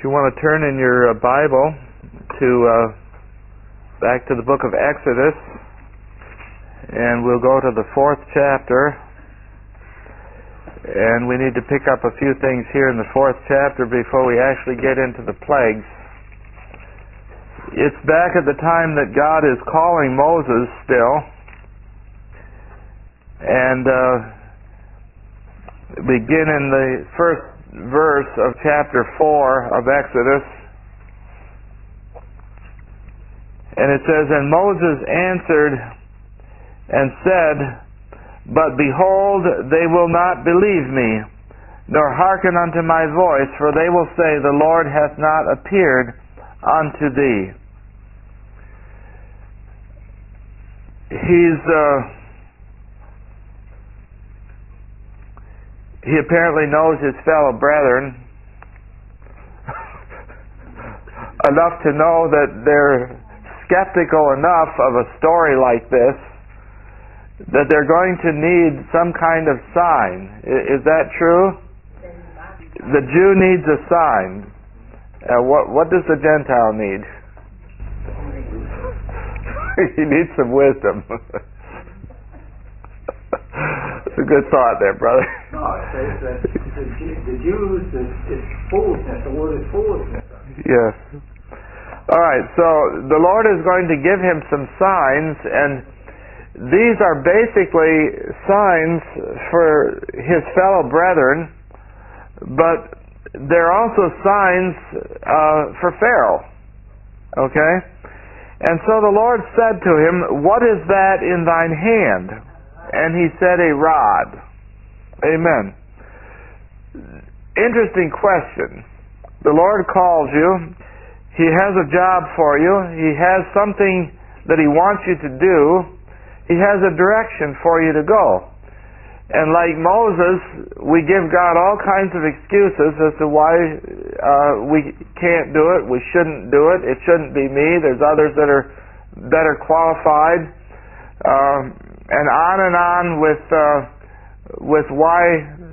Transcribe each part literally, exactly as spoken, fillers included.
you want to turn in your uh, Bible to uh, back to the book of Exodus, and we'll go to the fourth chapter, and we need to pick up a few things here in the fourth chapter before we actually get into the plagues. It's back at the time that God is calling Moses still, and uh, begin in the first verse of chapter four of Exodus, and it says, "And Moses answered and said, But behold, they will not believe me, nor hearken unto my voice, for they will say, The Lord hath not appeared unto thee." He's uh, he apparently knows his fellow brethren enough to know that they're skeptical enough of a story like this that they're going to need some kind of sign. Is that true? The Jew needs a sign. Uh, what, what does the Gentile need? He needs some wisdom. It's a good thought there, brother. No, it says that the, the Jews, it's foolishness. The word is foolishness. Yes. All right, so the Lord is going to give him some signs, and these are basically signs for his fellow brethren, but they're also signs uh, for Pharaoh. Okay? And so the Lord said to him, "What is that in thine hand?" And he said, "A rod." Amen. Interesting question. The Lord calls you. He has a job for you. He has something that he wants you to do. He has a direction for you to go. And like Moses, we give God all kinds of excuses as to why uh, we can't do it, we shouldn't do it, it shouldn't be me, there's others that are better qualified, um, and on and on with uh, with why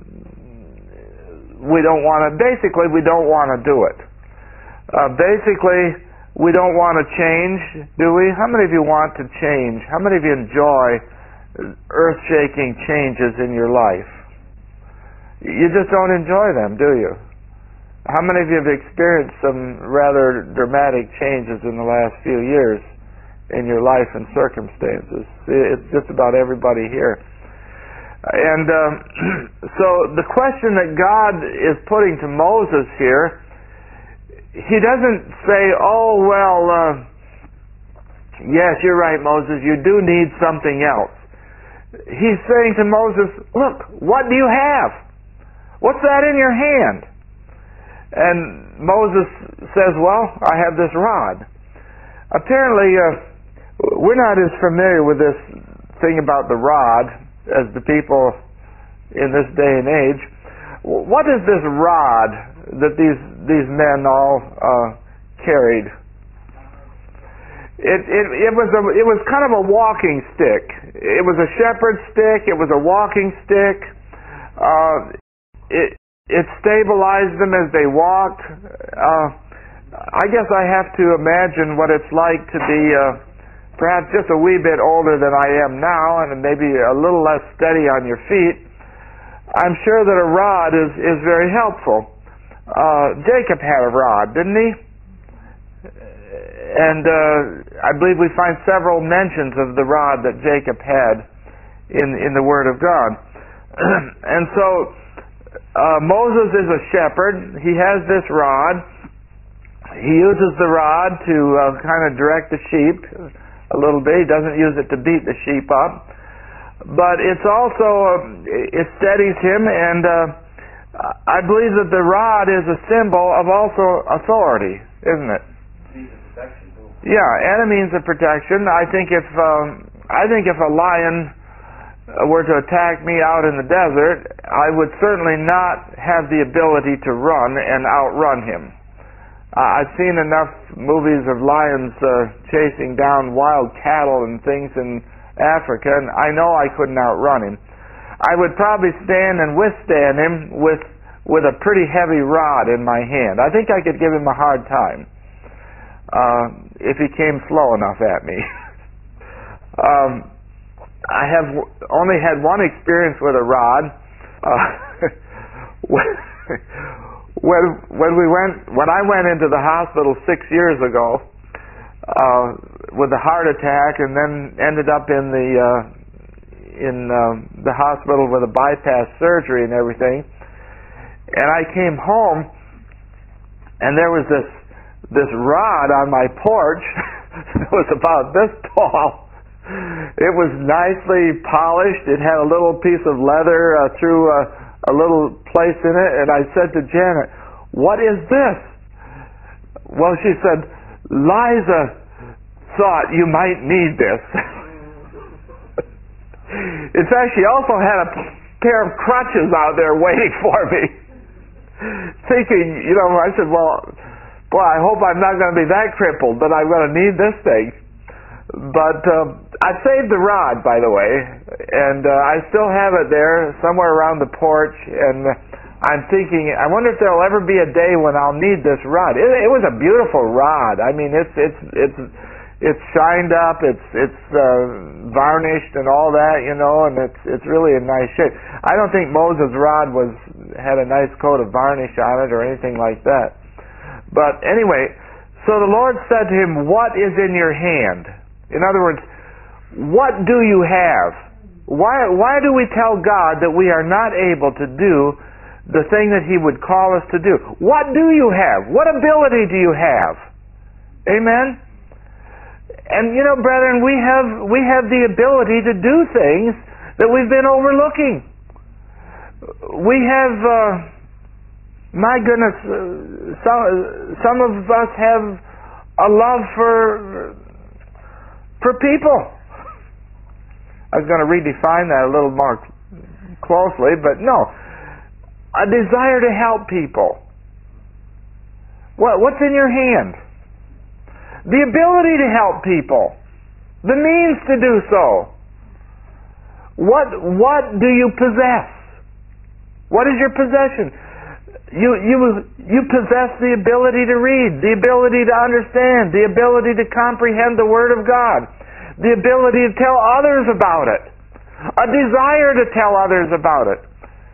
we don't want to, basically we don't want to do it. Uh, basically, we don't want to change, do we? How many of you want to change? How many of you enjoy earth-shaking changes in your life? You just don't enjoy them, do you? How many of you have experienced some rather dramatic changes in the last few years in your life and circumstances? It's just about everybody here. And um, so the question that God is putting to Moses here, he doesn't say, "Oh, well, uh, yes, you're right, Moses, you do need something else." He's saying to Moses, "Look, what do you have? What's that in your hand?" And Moses says, "Well, I have this rod." Apparently, uh, we're not as familiar with this thing about the rod as the people in this day and age. What is this rod that these these men all uh, carried? It, it it was a it was kind of a walking stick. It was a shepherd's stick. It was a walking stick. Uh, it it stabilized them as they walked. Uh, I guess I have to imagine what it's like to be uh, perhaps just a wee bit older than I am now, and maybe a little less steady on your feet. I'm sure that a rod is is very helpful. Uh, Jacob had a rod, didn't he? And uh, I believe we find several mentions of the rod that Jacob had in in the Word of God. And so uh, Moses is a shepherd. He has this rod. He uses the rod to uh, kind of direct the sheep a little bit. He doesn't use it to beat the sheep up. But it's also, uh, it steadies him, and uh, I believe that the rod is a symbol of also authority, isn't it? Yeah, and a means of protection. I think if um, I think if a lion were to attack me out in the desert, I would certainly not have the ability to run and outrun him. Uh, I've seen enough movies of lions uh, chasing down wild cattle and things in Africa, and I know I couldn't outrun him. I would probably stand and withstand him with with a pretty heavy rod in my hand. I think I could give him a hard time uh, if he came slow enough at me. um, I have only had one experience with a rod. Uh, when when we went when I went into the hospital six years ago uh, with a heart attack, and then ended up in the uh, in uh, the hospital with a bypass surgery and everything. And I came home, and there was this this rod on my porch. It was about this tall. It was nicely polished. It had a little piece of leather uh, through a, a little place in it. And I said to Janet, "What is this?" Well, she said, "Liza thought you might need this." In fact, she also had a pair of crutches out there waiting for me. Thinking, you know, I said, well, boy, I hope I'm not going to be that crippled, but I'm going to need this thing. But uh, I saved the rod, by the way, and uh, I still have it there somewhere around the porch, and I'm thinking, I wonder if there'll ever be a day when I'll need this rod. It, it was a beautiful rod. I mean, it's it's it's it's shined up, it's it's uh, varnished and all that, you know, and it's it's really in nice shape. I don't think Moses' rod was had a nice coat of varnish on it or anything like that. But anyway, so the Lord said to him, "What is in your hand?" In other words, what do you have? Why why do we tell God that we are not able to do the thing that He would call us to do? What do you have? What ability do you have? Amen? And you know, brethren, we have we have the ability to do things that we've been overlooking. We have, uh, my goodness, uh, some some of us have a love for for people. I was going to redefine that a little more closely, but no, a desire to help people. What what's in your hand? The ability to help people, the means to do so. What what do you possess? What is your possession? You you you possess the ability to read, the ability to understand, the ability to comprehend the Word of God, the ability to tell others about it, a desire to tell others about it.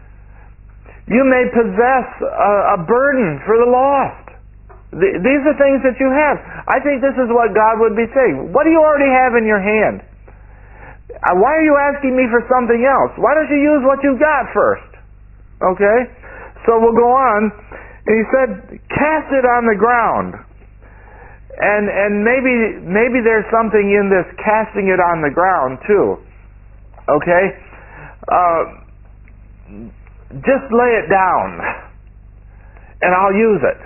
You may possess a, a burden for the lost. These are things that you have. I think this is what God would be saying. What do you already have in your hand? Why are you asking me for something else? Why don't you use what you've got first? Okay? So we'll go on. And he said, cast it on the ground. And and maybe maybe there's something in this casting it on the ground too. Okay? Uh, just lay it down. And I'll use it.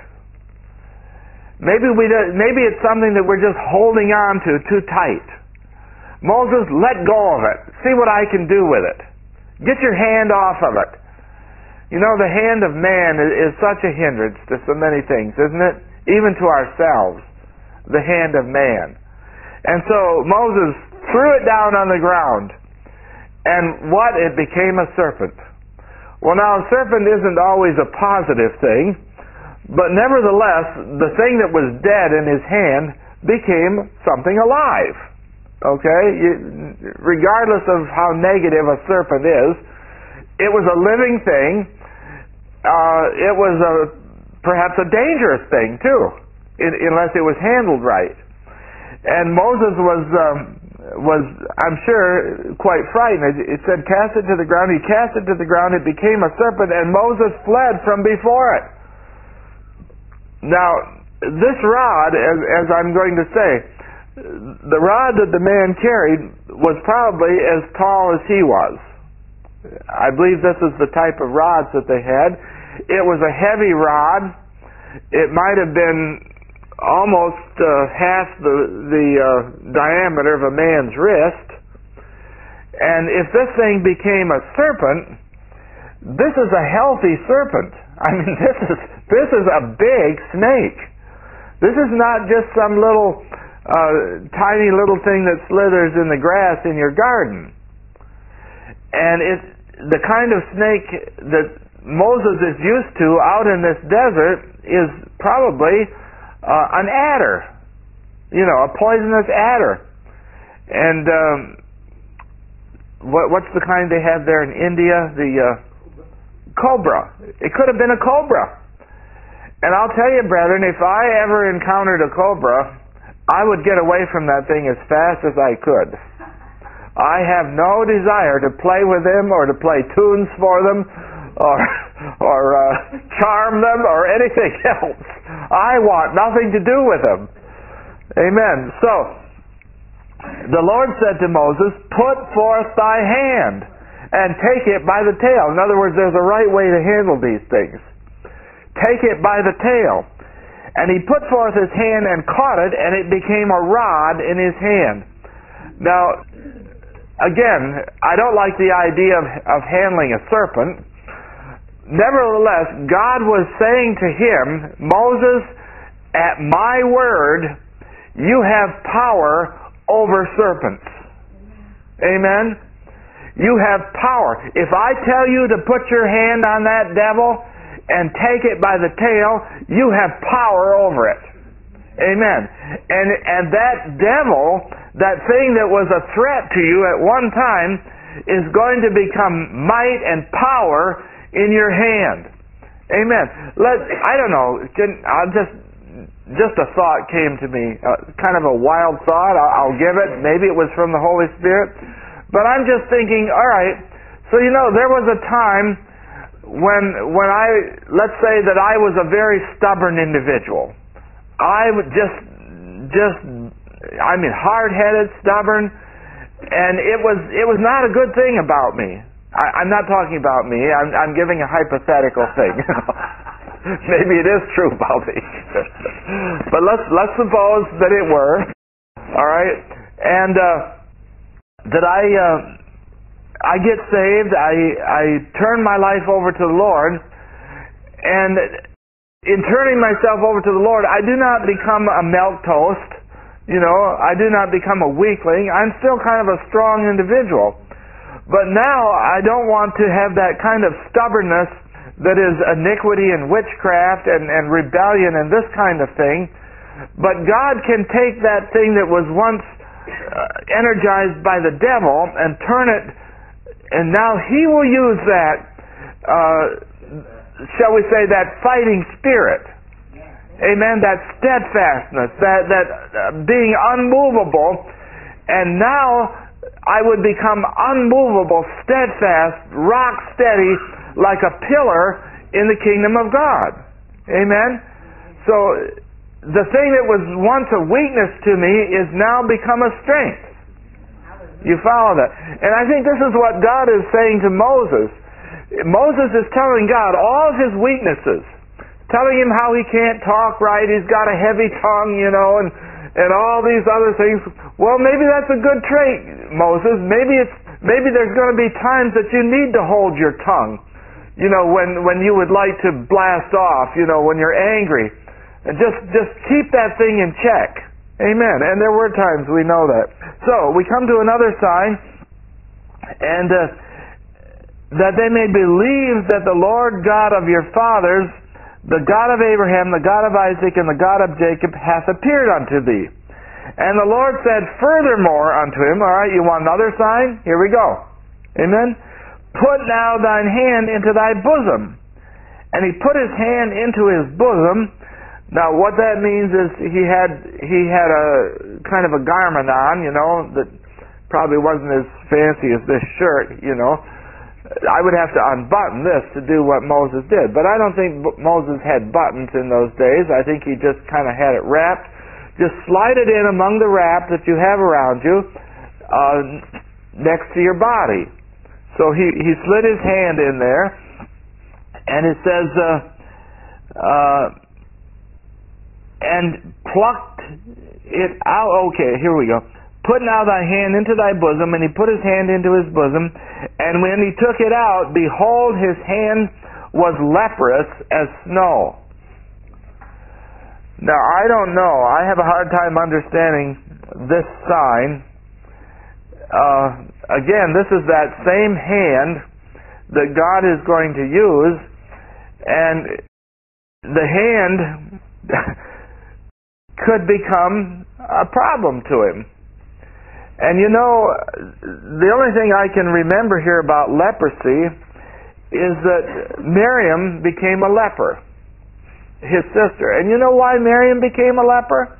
Maybe we do, maybe it's something that we're just holding on to too tight. Moses, let go of it. See what I can do with it. Get your hand off of it. You know, the hand of man is, is such a hindrance to so many things, isn't it? Even to ourselves, the hand of man. And so Moses threw it down on the ground, and what? It became a serpent. Well, now a serpent isn't always a positive thing. But nevertheless, the thing that was dead in his hand became something alive. Okay? You, regardless of how negative a serpent is, it was a living thing. Uh, it was a, perhaps a dangerous thing, too, in, unless it was handled right. And Moses was, um, was, I'm sure, quite frightened. It said, cast it to the ground. He cast it to the ground. It became a serpent, and Moses fled from before it. Now, this rod, as, as I'm going to say, the rod that the man carried was probably as tall as he was. I believe this is the type of rods that they had. It was a heavy rod. It might have been almost uh, half the, the uh, diameter of a man's wrist. And if this thing became a serpent, this is a healthy serpent. I mean, this is this is a big snake. This is not just some little uh, tiny little thing that slithers in the grass in your garden. And it the kind of snake that Moses is used to out in this desert is probably uh, an adder, you know, a poisonous adder. And um, what, what's the kind they have there in India? The uh, cobra. It could have been a cobra. And I'll tell you, brethren, if I ever encountered a cobra, I would get away from that thing as fast as I could. I have no desire to play with them or to play tunes for them or or uh, charm them or anything else. I want nothing to do with them. Amen. So, the Lord said to Moses, "Put forth thy hand and take it by the tail." In other words, there's a right way to handle these things. Take it by the tail. And he put forth his hand and caught it, and it became a rod in his hand. Now, again, I don't like the idea of, of handling a serpent. Nevertheless, God was saying to him, "Moses, at my word, you have power over serpents." Amen? You have power. If I tell you to put your hand on that devil and take it by the tail, you have power over it. Amen. And and that devil, that thing that was a threat to you at one time, is going to become might and power in your hand. Amen. Let I don't know. Can, I'll just just a thought came to me, uh, kind of a wild thought. I'll, I'll give it. Maybe it was from the Holy Spirit, but I'm just thinking. All right. So you know, there was a time when when I let's say that I was a very stubborn individual. I would just just I mean hard-headed, stubborn, and it was it was not a good thing about me. I, I'm not talking about me. I'm, I'm giving a hypothetical thing. Maybe it is true about me, but let's let's suppose that it were. All right, and uh, that I uh, I get saved. I I turn my life over to the Lord, and in turning myself over to the Lord, I do not become a milquetoast. You know, I do not become a weakling. I'm still kind of a strong individual. But now I don't want to have that kind of stubbornness that is iniquity and witchcraft and, and rebellion and this kind of thing. But God can take that thing that was once uh, energized by the devil and turn it, and now He will use that, uh, shall we say, that fighting spirit. Amen, that steadfastness, that, that uh, being unmovable, and now I would become unmovable, steadfast, rock steady, like a pillar in the kingdom of God. Amen? So, the thing that was once a weakness to me is now become a strength. You follow that? And I think this is what God is saying to Moses. Moses is telling God all of his weaknesses, telling him how he can't talk right, he's got a heavy tongue, you know, and and all these other things. Well, maybe that's a good trait, Moses. Maybe it's maybe there's going to be times that you need to hold your tongue, you know, when when you would like to blast off, you know, when you're angry, and just just keep that thing in check. Amen. And there were times we know that. So we come to another sign, and uh, that they may believe that the Lord God of your fathers, the God of Abraham, the God of Isaac, and the God of Jacob hath appeared unto thee. And the Lord said furthermore unto him, all right, you want another sign? Here we go. Amen? Put now thine hand into thy bosom. And he put his hand into his bosom. Now what that means is he had he had a kind of a garment on, you know, that probably wasn't as fancy as this shirt, you know. I would have to unbutton this to do what Moses did. But I don't think Moses had buttons in those days. I think he just kind of had it wrapped. Just slide it in among the wrap that you have around you uh, next to your body. So he, he slid his hand in there, and it says, uh, uh, and plucked it out. Okay, here we go. Put now thy hand into thy bosom, and he put his hand into his bosom, and when he took it out, behold, his hand was leprous as snow. Now, I don't know. I have a hard time understanding this sign. Uh, again, this is that same hand that God is going to use and the hand could become a problem to him. And you know, the only thing I can remember here about leprosy is that Miriam became a leper, his sister. And you know why Miriam became a leper?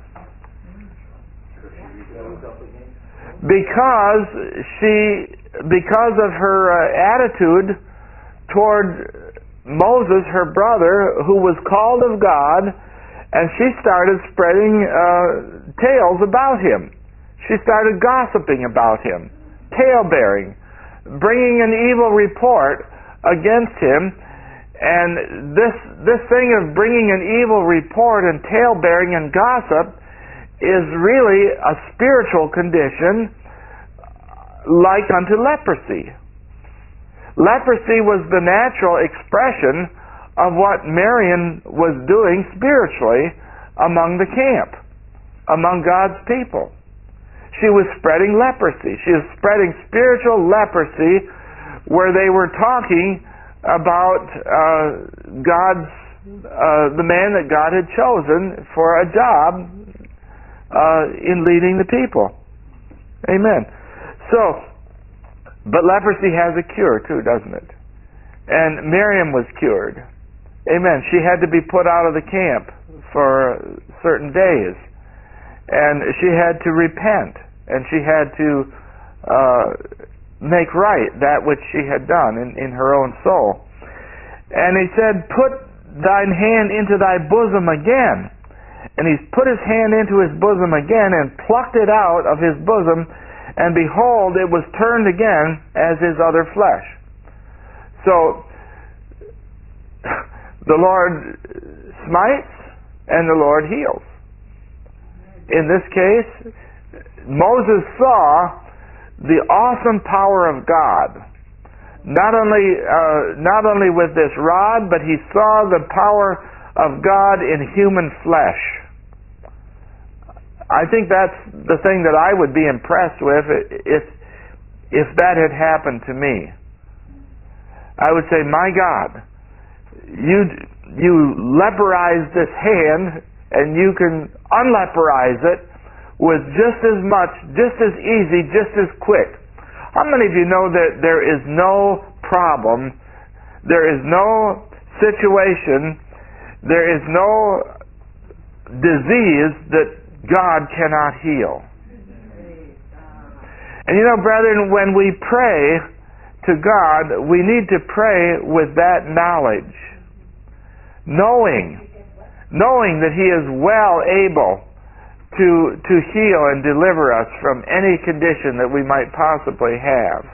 Because she, because of her uh, attitude toward Moses, her brother, who was called of God, and she started spreading uh, tales about him. She started gossiping about him, tale-bearing, bringing an evil report against him. And this this thing of bringing an evil report and tale-bearing and gossip is really a spiritual condition like unto leprosy. Leprosy was the natural expression of what Miriam was doing spiritually among the camp, among God's people. She was spreading leprosy. She was spreading spiritual leprosy where they were talking about uh, God's, uh, the man that God had chosen for a job uh, in leading the people. Amen. So, but leprosy has a cure too, doesn't it? And Miriam was cured. Amen. She had to be put out of the camp for certain days. And she had to repent, and she had to uh, make right that which she had done in, in her own soul. And he said, put thine hand into thy bosom again. And he put his hand into his bosom again and plucked it out of his bosom, and behold, it was turned again as his other flesh. So, the Lord smites and the Lord heals. In this case, Moses saw the awesome power of God. Not only, uh, not only with this rod, but he saw the power of God in human flesh. I think that's the thing that I would be impressed with if, if that had happened to me. I would say, my God, you, you leperize this hand, and you can unleperize it with just as much, just as easy, just as quick. How many of you know that there is no problem, there is no situation, there is no disease that God cannot heal? And you know, brethren, when we pray to God, we need to pray with that knowledge, knowing knowing that He is well able to to heal and deliver us from any condition that we might possibly have.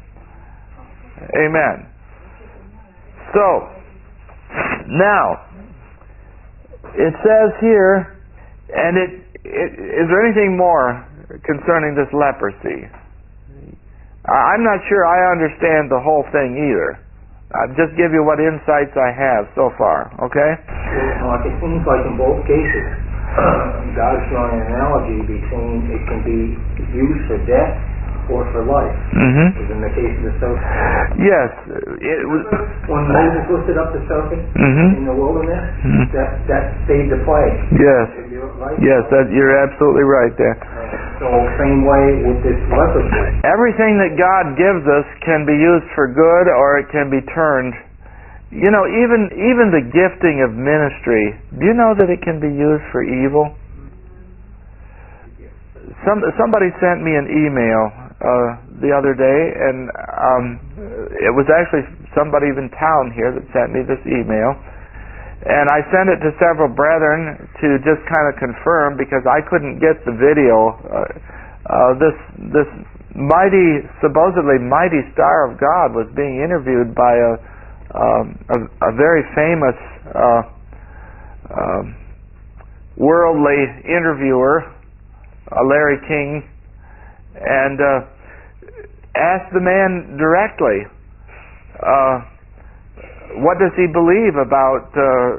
Amen. So, now, it says here, and it, it is there anything more concerning this leprosy? I'm not sure I understand the whole thing either. I'll just give you what insights I have so far, okay? Well, it seems like in both cases, God's drawing an analogy between it can be used for death or for life. Mm-hmm. As in the case of the serpent. Yes. It was, when Moses lifted up the serpent mm-hmm. in the wilderness, mm-hmm. that, that stayed the plague. Yes. Right? Yes, that, you're absolutely right there. So, same way with this leprosy. Everything that God gives us can be used for good, or it can be turned. You know, even even the gifting of ministry, do you know that it can be used for evil? Some somebody sent me an email uh, the other day, and um, it was actually somebody in town here that sent me this email. And I sent it to several brethren to just kind of confirm, because I couldn't get the video. Uh, uh, this this mighty, supposedly mighty star of God was being interviewed by a um, a, a very famous uh, uh, worldly interviewer, uh, Larry King, and uh, asked the man directly, Uh, what does he believe about uh,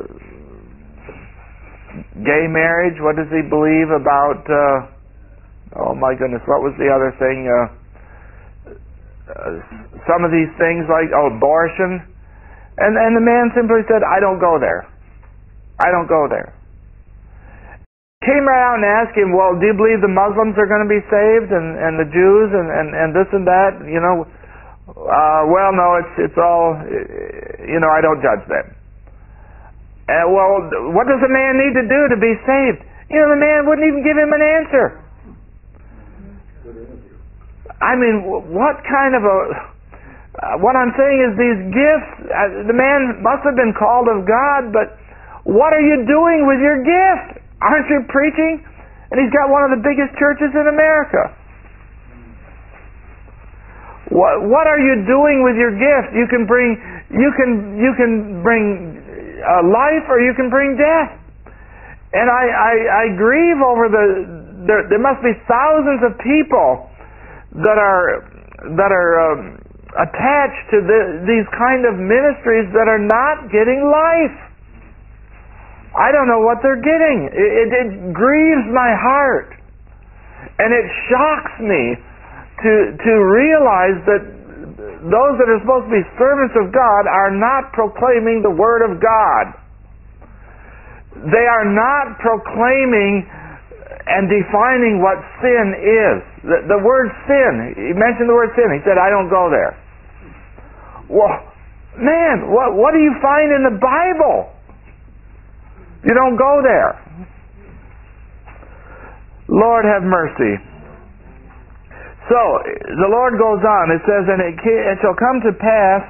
gay marriage? What does he believe about, uh, oh my goodness, what was the other thing? Uh, uh, some of these things like oh, abortion. And, and the man simply said, I don't go there. I don't go there. Came right out and asked him, well, do you believe the Muslims are going to be saved, and, and the Jews, and, and, and this and that? You know, uh, well, no, it's it's all, you know, I don't judge them. Uh, well, what does a man need to do to be saved? You know, the man wouldn't even give him an answer. I mean, what kind of a... Uh, what I'm saying is these gifts, uh, the man must have been called of God, but what are you doing with your gift? Aren't you preaching? And he's got one of the biggest churches in America. What What are you doing with your gift? You can bring you can you can bring uh, life, or you can bring death. And I, I, I grieve over the there, there must be thousands of people that are that are um, attached to the, these kind of ministries that are not getting life. I don't know what they're getting. It, it, it grieves my heart. And it shocks me to, to realize that those that are supposed to be servants of God are not proclaiming the Word of God. They are not proclaiming and defining what sin is. The, the word sin, he mentioned the word sin. He said, I don't go there. Well, man, what, what do you find in the Bible? You don't go there. Lord have mercy. So, the Lord goes on. It says, And it, it shall come to pass,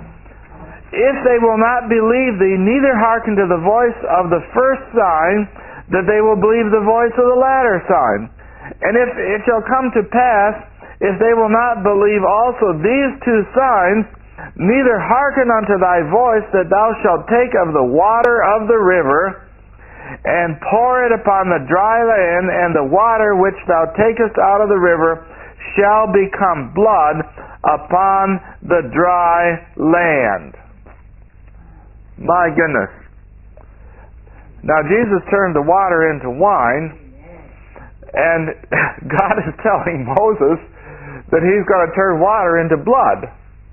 if they will not believe thee, neither hearken to the voice of the first sign, that they will believe the voice of the latter sign. And if it shall come to pass, if they will not believe also these two signs, neither hearken unto thy voice, that thou shalt take of the water of the river, and pour it upon the dry land, and the water which thou takest out of the river shall become blood upon the dry land. My goodness. Now Jesus turned the water into wine, and God is telling Moses that he's going to turn water into blood.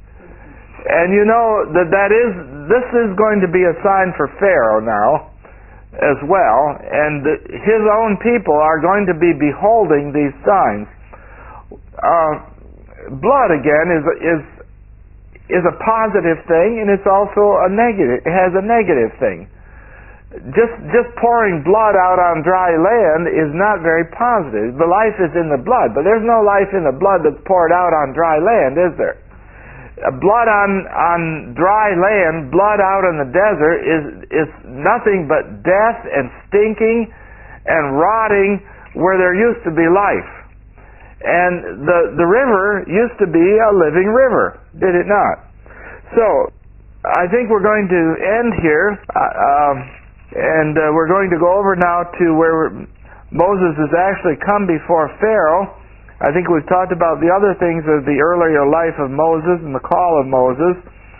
And you know that that is this is going to be a sign for Pharaoh now as well, and his own people are going to be beholding these signs. Uh, blood again is is is a positive thing, and it's also a negative. It has a negative thing. Just just pouring blood out on dry land is not very positive. The life is in the blood, but there's no life in the blood that's poured out on dry land, is there? Blood on on dry land, blood out in the desert is is nothing but death and stinking and rotting where there used to be life. And the the river used to be a living river, did it not? So I think we're going to end here, uh, um, and uh, we're going to go over now to where Moses has actually come before Pharaoh. I think we've talked about the other things of the earlier life of Moses and the call of Moses.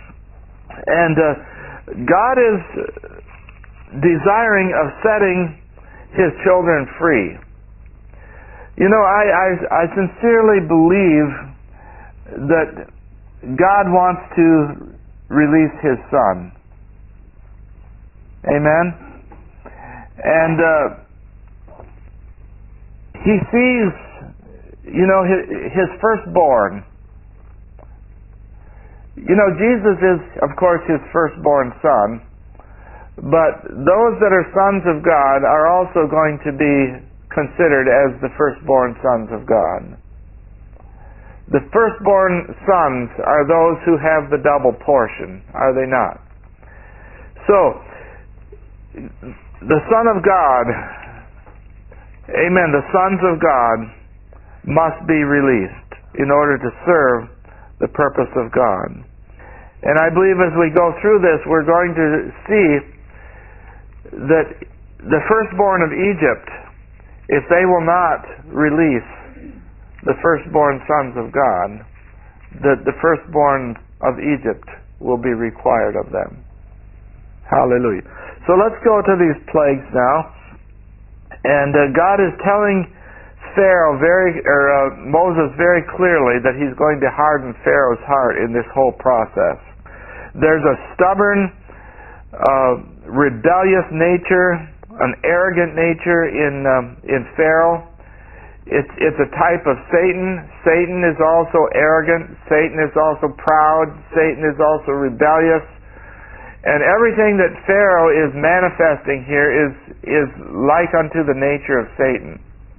And uh, God is desiring of setting His children free. You know, I, I, I sincerely believe that God wants to release His Son. Amen? And uh, He sees, you know, his, his firstborn. You know, Jesus is, of course, His firstborn Son, but those that are sons of God are also going to be considered as the firstborn sons of God. The firstborn sons are those who have the double portion, are they not? So, the Son of God, amen, the sons of God must be released in order to serve the purpose of God. And I believe as we go through this, we're going to see that the firstborn of Egypt, if they will not release the firstborn sons of God, that the firstborn of Egypt will be required of them. Hallelujah. So let's go to these plagues now. And uh, God is telling Pharaoh very, or uh, Moses very clearly that he's going to harden Pharaoh's heart in this whole process. There's a stubborn, uh, rebellious nature, an arrogant nature in um, in Pharaoh. It's it's a type of Satan. Satan is also arrogant. Satan is also proud. Satan is also rebellious. And everything that Pharaoh is manifesting here is is like unto the nature of Satan.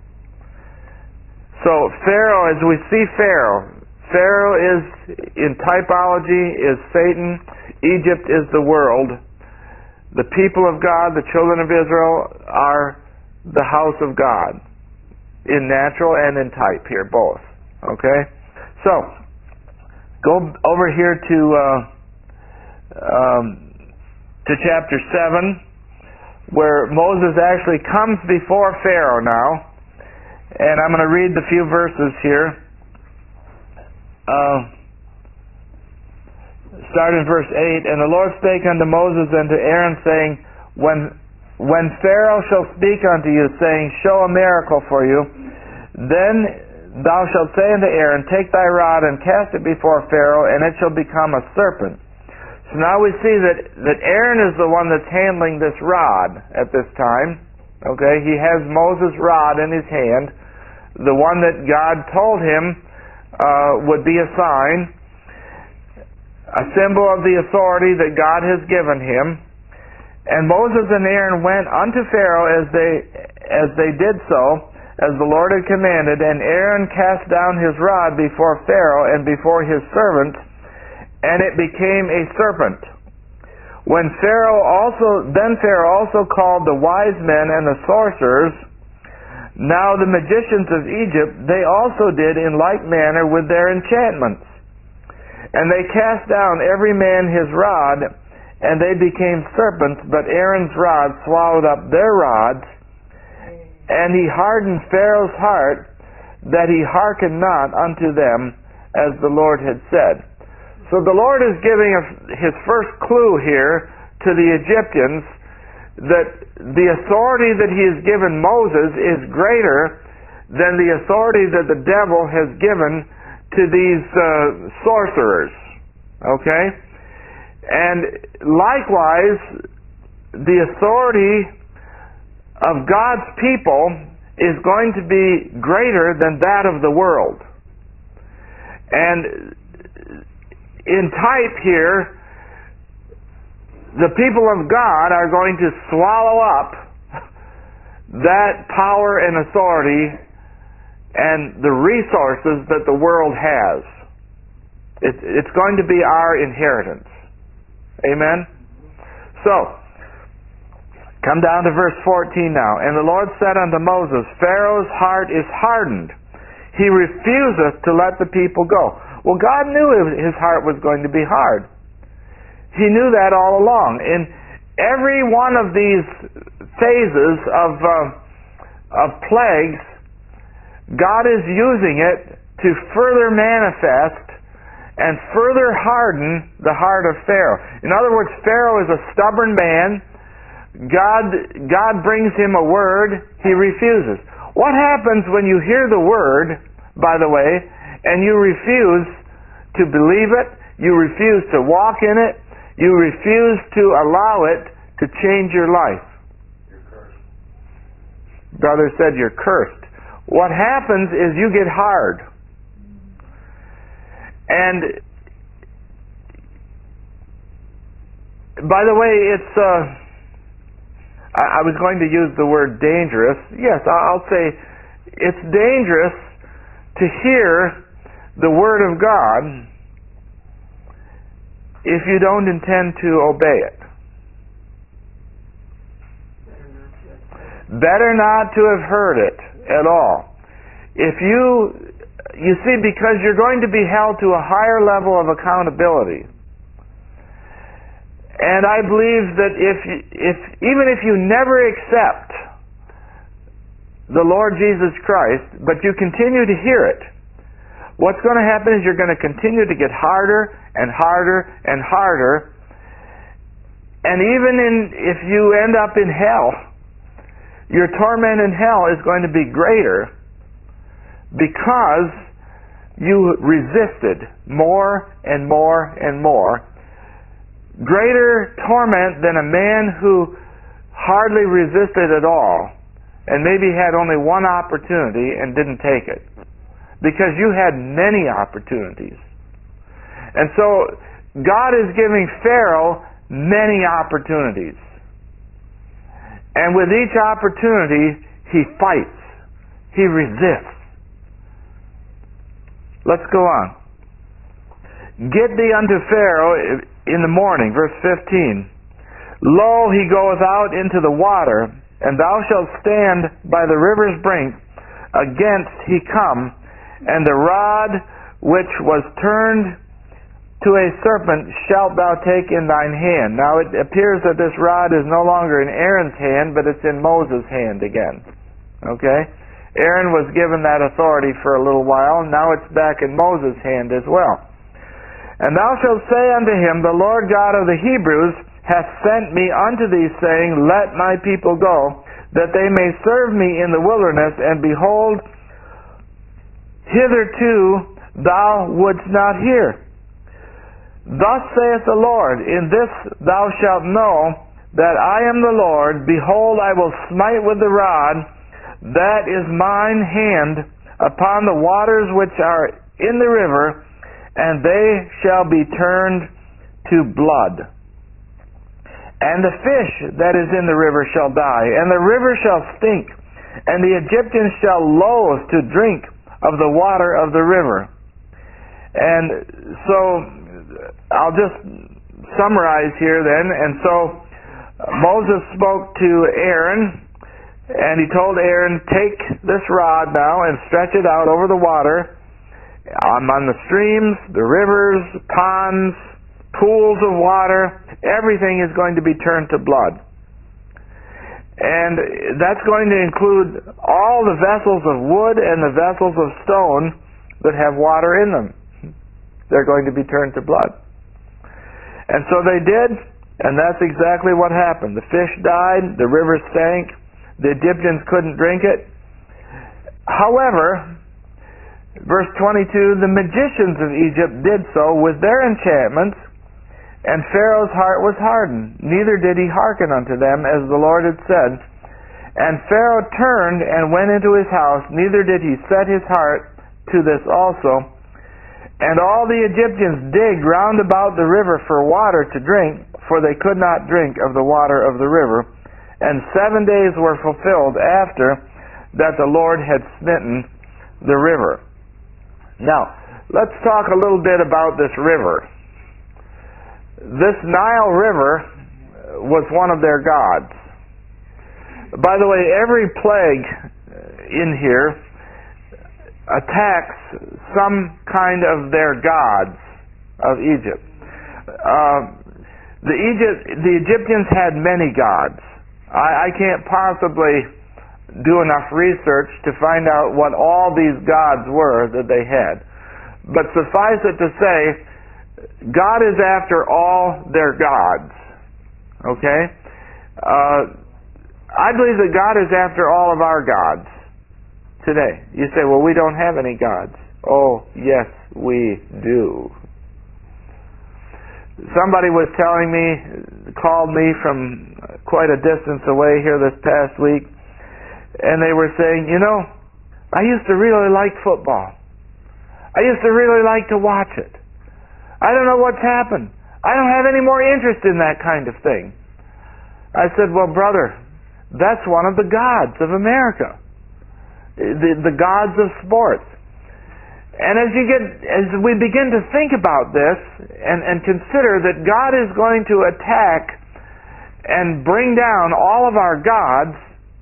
So Pharaoh, as we see Pharaoh, Pharaoh is, in typology, is Satan. Egypt is the world. The people of God, the children of Israel, are the house of God, in natural and in type here, both. Okay? So, go over here to uh, um, to chapter seven, where Moses actually comes before Pharaoh now. And I'm going to read the few verses here. Uh, start in verse eight. And the Lord spake unto Moses and to Aaron, saying, When when Pharaoh shall speak unto you, saying, Show a miracle for you, then thou shalt say unto Aaron, Take thy rod and cast it before Pharaoh, and it shall become a serpent. So now we see that, that Aaron is the one that's handling this rod at this time. Okay, he has Moses' rod in his hand, the one that God told him uh, would be a sign, a symbol of the authority that God has given him. And Moses and Aaron went unto Pharaoh as they as they did so, as the Lord had commanded, and Aaron cast down his rod before Pharaoh and before his servants, and it became a serpent. When Pharaoh also, then Pharaoh also called the wise men and the sorcerers. Now the magicians of Egypt, they also did in like manner with their enchantments. And they cast down every man his rod, and they became serpents, but Aaron's rod swallowed up their rods, and he hardened Pharaoh's heart, that he hearkened not unto them, as the Lord had said. So the Lord is giving his first clue here to the Egyptians that the authority that he has given Moses is greater than the authority that the devil has given to these uh, sorcerers. Okay? And likewise, the authority of God's people is going to be greater than that of the world. And in type here, the people of God are going to swallow up that power and authority and the resources that the world has. It, it's going to be our inheritance. Amen? So, come down to verse fourteen now. And the Lord said unto Moses, Pharaoh's heart is hardened. He refuseth to let the people go. Well, God knew his heart was going to be hard. He knew that all along. In every one of these phases of uh, of plagues, God is using it to further manifest and further harden the heart of Pharaoh. In other words, Pharaoh is a stubborn man. God, God brings him a word, he refuses. What happens when you hear the word, by the way, and you refuse to believe it, you refuse to walk in it, you refuse to allow it to change your life? You're cursed. Brother said you're cursed. What happens is you get hard. And by the way, it's uh, I, I was going to use the word dangerous. Yes, I'll say it's dangerous to hear the Word of God if you don't intend to obey it. Better not to have heard it at all. If you, you see, because you're going to be held to a higher level of accountability. And I believe that if, if even if you never accept the Lord Jesus Christ, but you continue to hear it, what's going to happen is you're going to continue to get harder and harder and harder. And even in, if you end up in hell, your torment in hell is going to be greater because you resisted more and more and more greater torment than a man who hardly resisted at all and maybe had only one opportunity and didn't take it. Because you had many opportunities. And so God is giving Pharaoh many opportunities. And with each opportunity, he fights. He resists. Let's go on. Get thee unto Pharaoh in the morning, verse fifteen. Lo, he goeth out into the water, and thou shalt stand by the river's brink. Against he come, and the rod which was turned to a serpent shalt thou take in thine hand. Now it appears that this rod is no longer in Aaron's hand, but it's in Moses' hand again. Okay? Aaron was given that authority for a little while. Now it's back in Moses' hand as well. And thou shalt say unto him, the Lord God of the Hebrews hath sent me unto thee, saying, let my people go, that they may serve me in the wilderness. And behold, hitherto thou wouldst not hear. Thus saith the Lord, in this thou shalt know that I am the Lord. Behold, I will smite with the rod that is mine hand upon the waters which are in the river, and they shall be turned to blood. And the fish that is in the river shall die, and the river shall stink, and the Egyptians shall loathe to drink of the water of the river. And so I'll just summarize here then. And so Moses spoke to Aaron, and he told Aaron, take this rod now and stretch it out over the water. I'm on the streams, the rivers, ponds, pools of water. Everything is going to be turned to blood. And that's going to include all the vessels of wood and the vessels of stone that have water in them. They're going to be turned to blood. And so they did, and that's exactly what happened. The fish died, the river stank, the Egyptians couldn't drink it. However, verse twenty-two, the magicians of Egypt did so with their enchantments, and Pharaoh's heart was hardened, neither did he hearken unto them, as the Lord had said. And Pharaoh turned and went into his house, neither did he set his heart to this also. And all the Egyptians digged round about the river for water to drink, for they could not drink of the water of the river. And seven days were fulfilled after that the Lord had smitten the river. Now, let's talk a little bit about this river. This Nile River was one of their gods. By the way, every plague in here attacks some kind of their gods of Egypt. Uh, the Egypt, the Egyptians had many gods. I, I can't possibly do enough research to find out what all these gods were that they had. But suffice it to say, God is after all their gods. Okay? Uh, I believe that God is after all of our gods today. You say, well, we don't have any gods. Oh, yes, we do. Somebody was telling me, called me from quite a distance away here this past week, and they were saying, you know, I used to really like football. I used to really like to watch it. I don't know what's happened. I don't have any more interest in that kind of thing. I said, well, brother, that's one of the gods of America. The, the gods of sports. And as you get, as we begin to think about this and, and consider that God is going to attack and bring down all of our gods,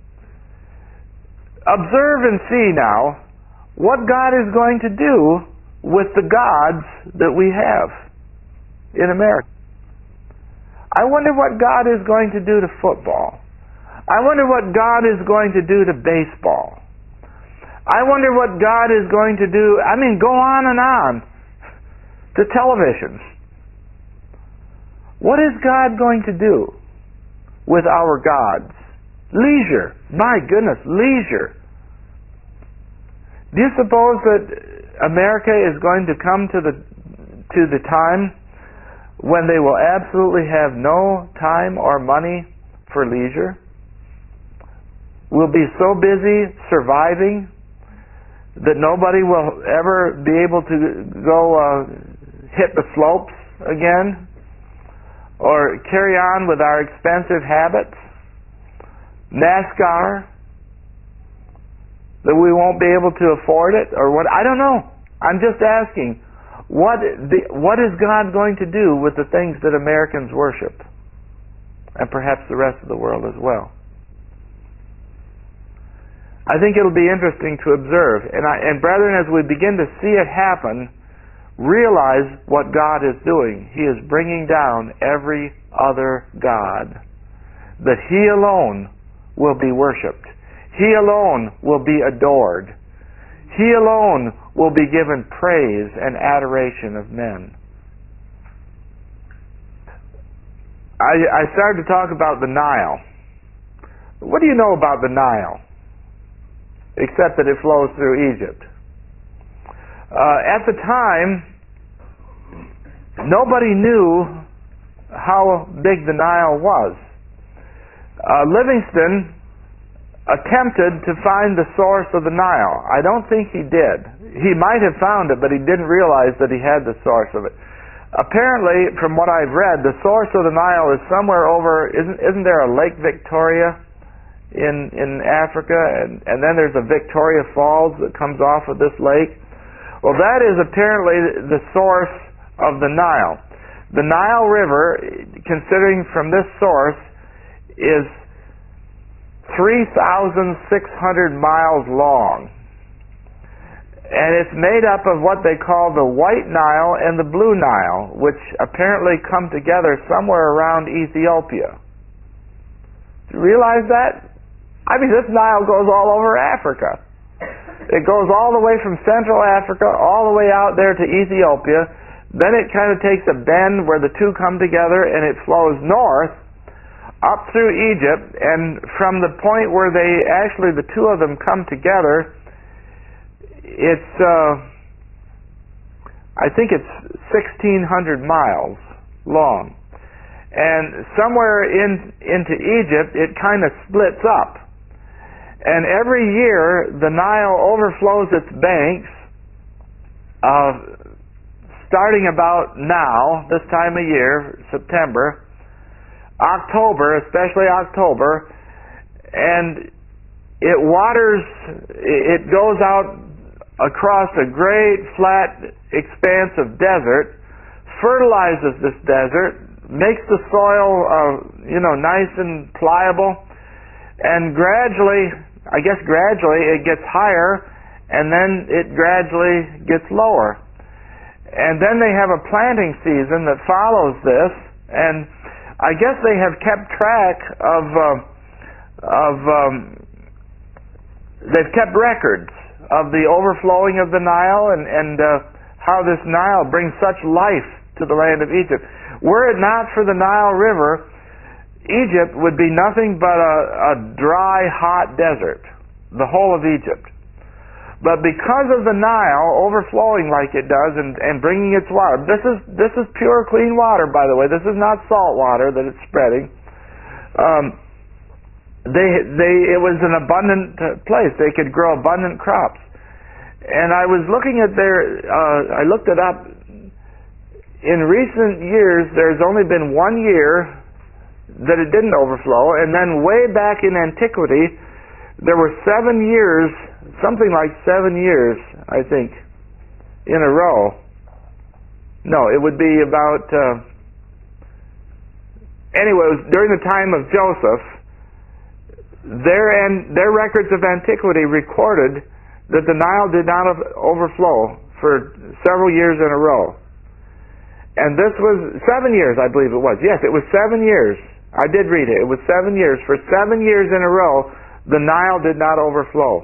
observe and see now what God is going to do with the gods that we have in America. I wonder what God is going to do to football. I wonder what God is going to do to baseball. I wonder what God is going to do, I mean, go on and on, to television. What is God going to do with our gods? Leisure. My goodness, leisure. Do you suppose that America is going to come to the to the time when they will absolutely have no time or money for leisure, will be so busy surviving that nobody will ever be able to go uh, hit the slopes again or carry on with our expensive habits, NASCAR, that we won't be able to afford it, or what? I don't know. I'm just asking, what the, what is God going to do with the things that Americans worship, and perhaps the rest of the world as well? I think it'll be interesting to observe. And, I, and brethren, as we begin to see it happen, realize what God is doing. He is bringing down every other god, that He alone will be worshipped. He alone will be adored. He alone will be given praise and adoration of men. I, I started to talk about the Nile. What do you know about the Nile? Except that it flows through Egypt. Uh, at the time, nobody knew how big the Nile was. Uh, Livingstone attempted to find the source of the Nile. I don't think he did. He might have found it, but he didn't realize that he had the source of it. Apparently, from what I've read, the source of the Nile is somewhere over, isn't, isn't there a Lake Victoria in in Africa, and, and then there's a Victoria Falls that comes off of this lake? Well, that is apparently the source of the Nile. The Nile River, considering from this source, is three thousand six hundred miles long. And it's made up of what they call the White Nile and the Blue Nile, which apparently come together somewhere around Ethiopia. Do you realize that? I mean, this Nile goes all over Africa. It goes all the way from Central Africa all the way out there to Ethiopia. Then it kind of takes a bend where the two come together, and it flows north up through Egypt, and from the point where they actually, the two of them come together, it's, uh, I think it's sixteen hundred miles long. And somewhere in into Egypt, it kind of splits up. And every year, the Nile overflows its banks, uh, starting about now, this time of year, September, October, especially October, and it waters, it goes out across a great flat expanse of desert, fertilizes this desert, makes the soil, uh, you know, nice and pliable, and gradually, I guess gradually, it gets higher, and then it gradually gets lower. And then they have a planting season that follows this, and I guess they have kept track of, uh, of um, they've kept records of the overflowing of the Nile, and, and uh, how this Nile brings such life to the land of Egypt. Were it not for the Nile River, Egypt would be nothing but a, a dry, hot desert, the whole of Egypt. But because of the Nile overflowing like it does and, and bringing its water, this is this is pure, clean water, by the way. This is not salt water that it's spreading. Um, they they it was an abundant place. They could grow abundant crops. And I was looking at their, uh, I looked it up. In recent years, there's only been one year that it didn't overflow, and then way back in antiquity, there were seven years, something like seven years, I think, in a row. No, it would be about, uh, anyway, it was during the time of Joseph, their, and their records of antiquity recorded that the Nile did not overflow for several years in a row. And this was seven years, I believe it was. Yes, it was seven years. I did read it. It was seven years. For seven years in a row, the Nile did not overflow.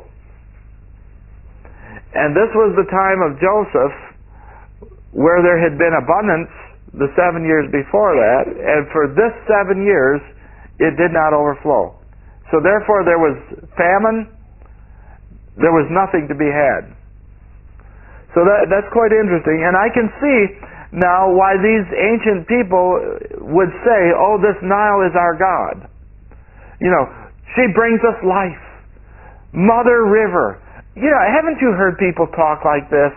And this was the time of Joseph, where there had been abundance the seven years before that, and for this seven years, it did not overflow. So therefore, there was famine. There was nothing to be had. So that, that's quite interesting. And I can see now why these ancient people would say, oh, this Nile is our God. You know, she brings us life. Mother River. You know, haven't you heard people talk like this?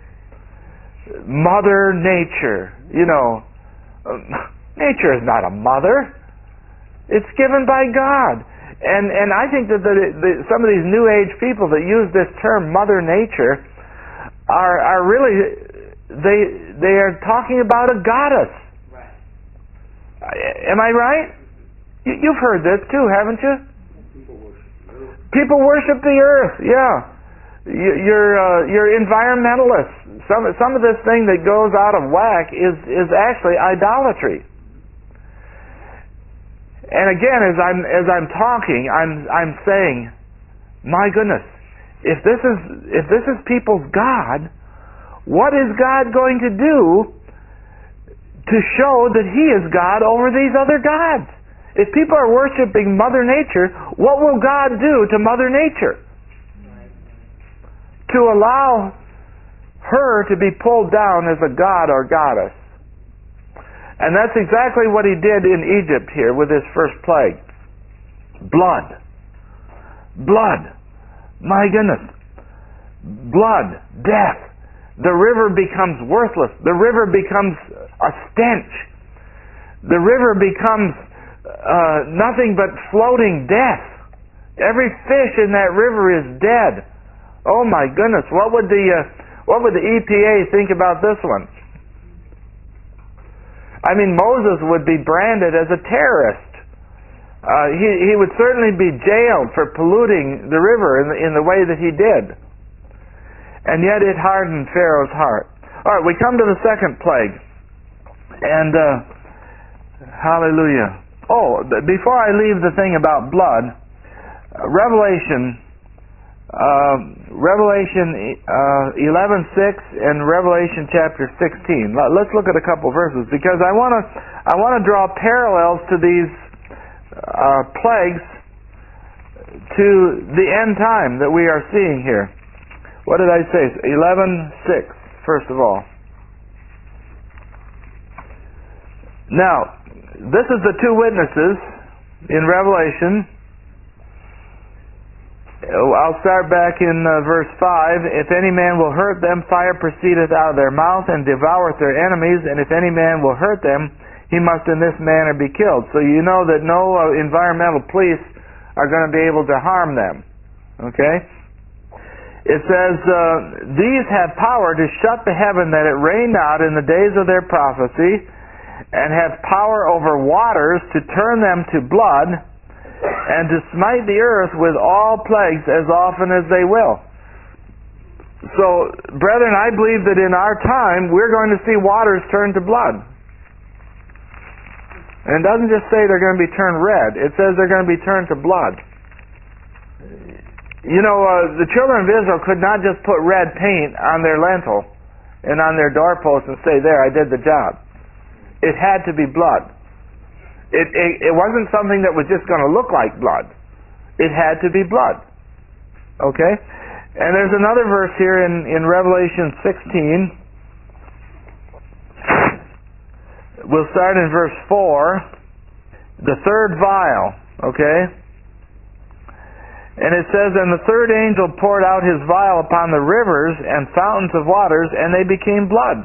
Mother Nature. You know, nature is not a mother. It's given by God. And and I think that the, the, some of these New Age people that use this term Mother Nature are are really, they they are talking about a goddess. Right. Am I right? You, you've heard this too, haven't you? People worship the earth. Yeah, you, you're uh, you're environmentalists. Some some of this thing that goes out of whack is is actually idolatry. And again, as I'm as I'm talking, I'm I'm saying, my goodness, if this is if this is people's God, what is God going to do to show that He is God over these other gods? If people are worshiping Mother Nature, what will God do to Mother Nature? To allow her to be pulled down as a god or goddess. And that's exactly what He did in Egypt here with His first plague. Blood. Blood. My goodness. Blood. Death. The river becomes worthless. The river becomes a stench. The river becomes uh, nothing but floating death. Every fish in that river is dead. Oh my goodness. What would the, uh, what would the E P A think about this one? I mean, Moses would be branded as a terrorist. Uh, he, he would certainly be jailed for polluting the river in the, in the way that he did. And yet it hardened Pharaoh's heart. All right, we come to the second plague. And, uh, hallelujah. Oh, before I leave the thing about blood, uh, Revelation... Uh, Revelation uh, eleven six and Revelation chapter sixteen. Let's look at a couple verses because I want to I want to draw parallels to these uh, plagues to the end time that we are seeing here. What did I say? eleven six, first of all. Now, this is the two witnesses in Revelation. I'll start back in uh, verse five. If any man will hurt them, fire proceedeth out of their mouth and devoureth their enemies, and if any man will hurt them, he must in this manner be killed. So you know that no uh, environmental police are going to be able to harm them. Okay? It says, uh, these have power to shut the heaven that it rain not in the days of their prophecy, and have power over waters to turn them to blood, and to smite the earth with all plagues as often as they will. So, brethren, I believe that in our time we're going to see waters turn to blood. And it doesn't just say they're going to be turned red. It says they're going to be turned to blood. You know, uh, the children of Israel could not just put red paint on their lintel and on their doorposts and say, there, I did the job. It had to be blood. It, it, it wasn't something that was just going to look like blood. It had to be blood. Okay? And there's another verse here in, in Revelation sixteen. We'll start in verse four. The third vial. Okay? And it says, and the third angel poured out his vial upon the rivers and fountains of waters, and they became blood.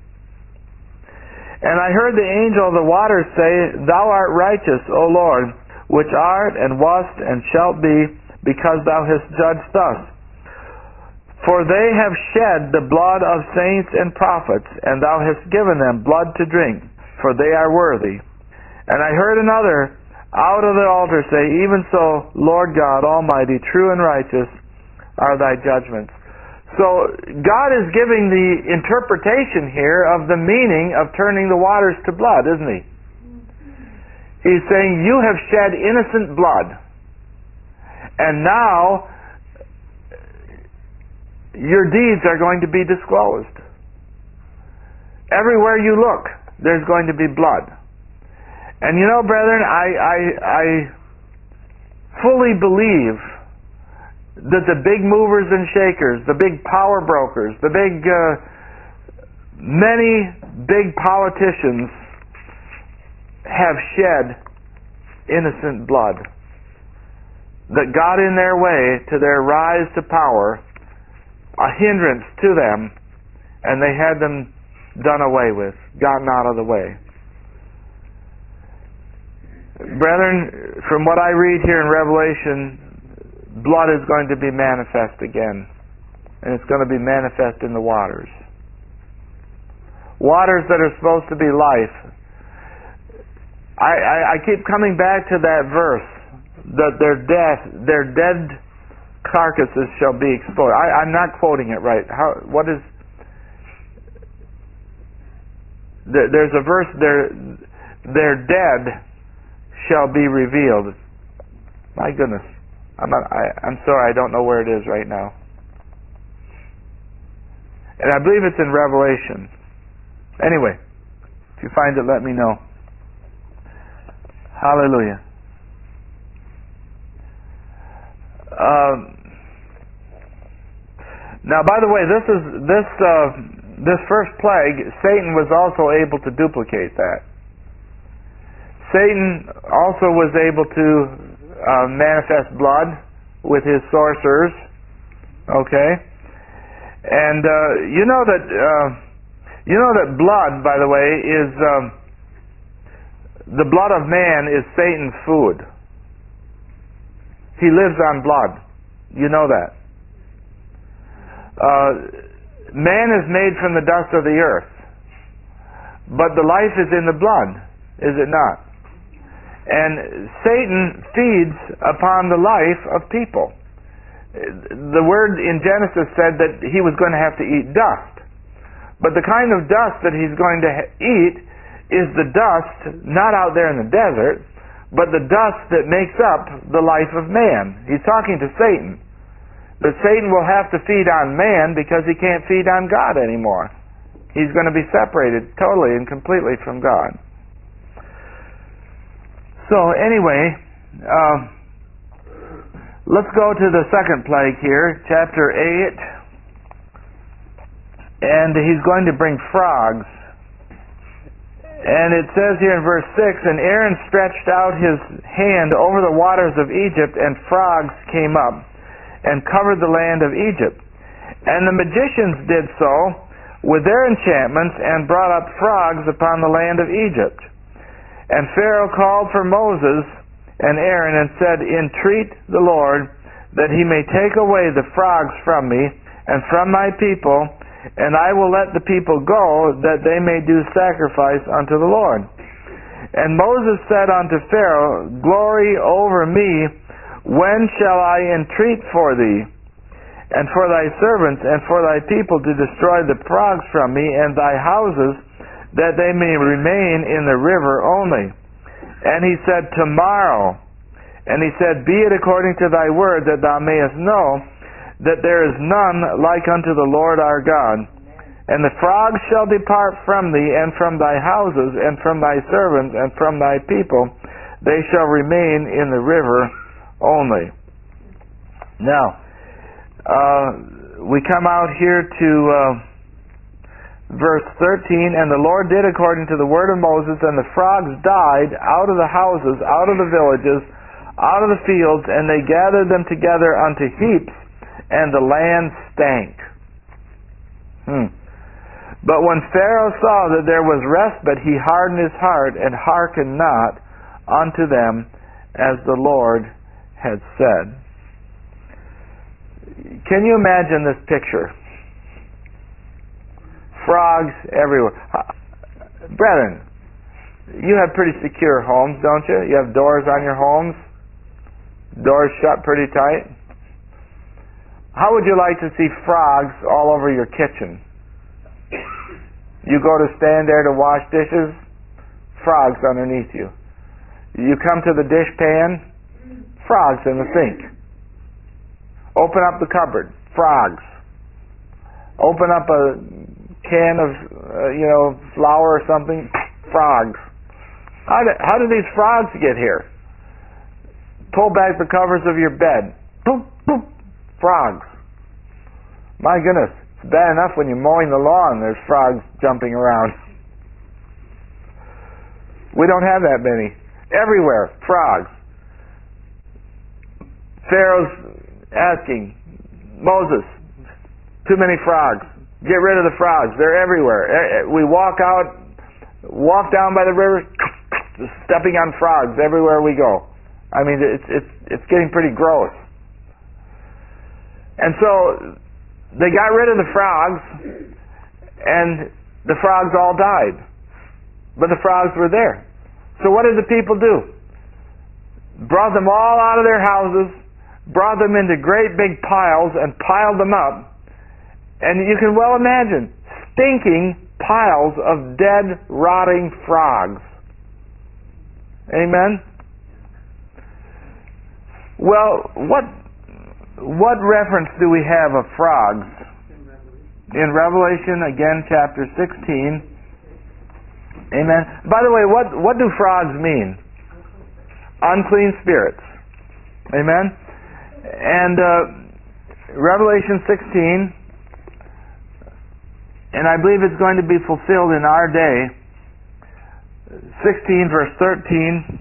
And I heard the angel of the waters say, Thou art righteous, O Lord, which art and wast and shalt be, because thou hast judged thus. For they have shed the blood of saints and prophets, and thou hast given them blood to drink, for they are worthy. And I heard another out of the altar say, Even so, Lord God Almighty, true and righteous are thy judgments. So God is giving the interpretation here of the meaning of turning the waters to blood, isn't He? He's saying, you have shed innocent blood, and now your deeds are going to be disclosed. Everywhere you look, there's going to be blood. And you know, brethren, I, I, I fully believe that the big movers and shakers, the big power brokers, the big uh, many big politicians have shed innocent blood that got in their way to their rise to power, a hindrance to them, and they had them done away with, gotten out of the way. Brethren, from what I read here in Revelation, blood is going to be manifest again, and it's going to be manifest in the waters. Waters that are supposed to be life. I, I, I keep coming back to that verse, that their death, their dead carcasses shall be exposed. I, I'm not quoting it right. How? What is? There, there's a verse. Their their dead shall be revealed. My goodness, I'm not, I, I'm sorry, I don't know where it is right now. And I believe it's in Revelation. Anyway, if you find it, let me know. Hallelujah. Um, now, by the way, this is this uh, this first plague. Satan was also able to duplicate that. Satan also was able to uh, manifest blood with his sorcerers. Okay, and uh, you know that uh, you know that blood, by the way, is um, the blood of man is Satan's food. He lives on blood. You know that. Uh, man is made from the dust of the earth, but the life is in the blood, is it not? And Satan feeds upon the life of people. The word in Genesis said that he was going to have to eat dust. But the kind of dust that he's going to ha- eat is the dust, not out there in the desert, but the dust that makes up the life of man. He's talking to Satan. But Satan will have to feed on man because he can't feed on God anymore. He's going to be separated totally and completely from God. So anyway, uh, let's go to the second plague here, chapter eight. And he's going to bring frogs. And it says here in verse six, and Aaron stretched out his hand over the waters of Egypt, and frogs came up and covered the land of Egypt. And the magicians did so with their enchantments and brought up frogs upon the land of Egypt. And Pharaoh called for Moses and Aaron and said, entreat the Lord that he may take away the frogs from me and from my people, and I will let the people go, that they may do sacrifice unto the Lord. And Moses said unto Pharaoh, glory over me, when shall I entreat for thee, and for thy servants, and for thy people, to destroy the frogs from me, and thy houses, that they may remain in the river only? And he said, tomorrow. And he said, be it according to thy word, that thou mayest know that there is none like unto the Lord our God. And the frogs shall depart from thee, and from thy houses, and from thy servants, and from thy people. They shall remain in the river only. Now, uh, we come out here to uh, verse thirteen, and the Lord did according to the word of Moses, and the frogs died out of the houses, out of the villages, out of the fields, and they gathered them together unto heaps, and the land stank. Hmm. But when Pharaoh saw that there was respite, he hardened his heart, and hearkened not unto them, as the Lord had said. Can you imagine this picture? Frogs everywhere. Brethren, you have pretty secure homes, don't you? You have doors on your homes? Doors shut pretty tight? How would you like to see frogs all over your kitchen? You go to stand there to wash dishes, frogs underneath you. You come to the dish pan, frogs in the sink. Open up the cupboard, frogs. Open up a can of, uh, you know, flour or something, frogs. How do, how do these frogs get here? Pull back the covers of your bed, boop, boop, frogs. My goodness, It's bad enough when you're mowing the lawn, there's frogs jumping around. We don't have that many. Everywhere, frogs. Pharaoh's asking Moses, too many frogs. Get rid of the frogs. They're everywhere. We walk out, walk down by the river, stepping on frogs everywhere we go. I mean, it's it's it's getting pretty gross. And so they got rid of the frogs, and the frogs all died. But the frogs were there. So what did the people do? Brought them all out of their houses, brought them into great big piles, and piled them up. And you can well imagine stinking piles of dead, rotting frogs. Amen? Well, what what reference do we have of frogs? In Revelation, again, chapter sixteen. Amen. By the way, what, what do frogs mean? Unclean spirits. Amen? And uh, Revelation sixteen, and I believe it's going to be fulfilled in our day, sixteen verse thirteen.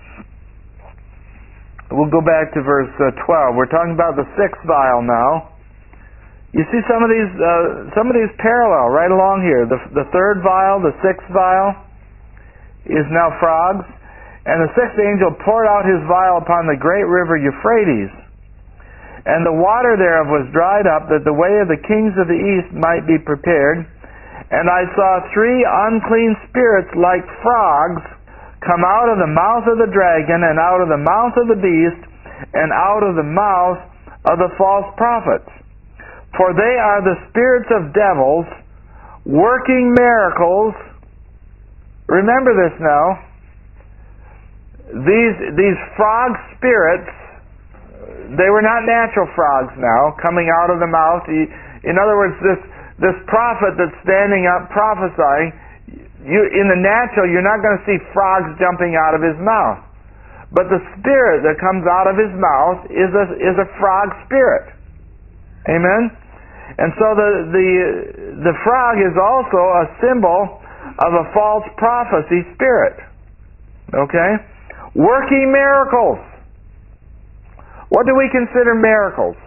We'll go back to verse uh, twelve. We're talking about the sixth vial now. You see some of these uh, some of these parallel right along here. The, the third vial, the sixth vial, is now frogs. And the sixth angel poured out his vial upon the great river Euphrates. And the water thereof was dried up, that the way of the kings of the east might be prepared. And I saw three unclean spirits like frogs come out of the mouth of the dragon, and out of the mouth of the beast, and out of the mouth of the false prophets. For they are the spirits of devils, working miracles. Remember this now. These these frog spirits, they were not natural frogs now, coming out of the mouth. In other words, this this prophet that's standing up prophesying, you, in the natural, you're not going to see frogs jumping out of his mouth. But the spirit that comes out of his mouth is a is a frog spirit. Amen? And so the the the frog is also a symbol of a false prophecy spirit. Okay? Working miracles. What do we consider miracles?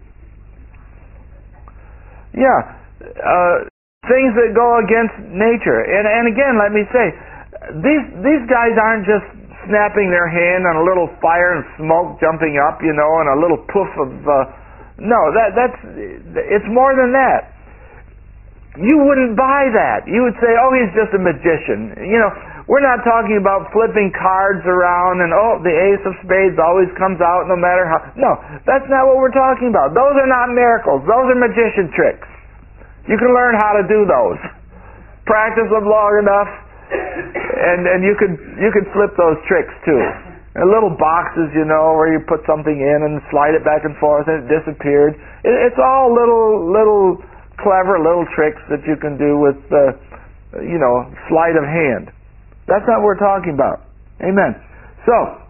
Yeah, uh, things that go against nature. And and again, let me say, these these guys aren't just snapping their hand on a little fire and smoke jumping up, you know, and a little poof of. Uh, no, that that's it's more than that. You wouldn't buy that. You would say, "Oh, he's just a magician," you know. We're not talking about flipping cards around and, oh, the ace of spades always comes out no matter how. No, that's not what we're talking about. Those are not miracles. Those are magician tricks. You can learn how to do those. Practice them long enough, and and you could you could flip those tricks too. And little boxes, you know, where you put something in and slide it back and forth and it disappeared. It, it's all little little clever little tricks that you can do with, uh, you know, sleight of hand. That's not what we're talking about. Amen. So,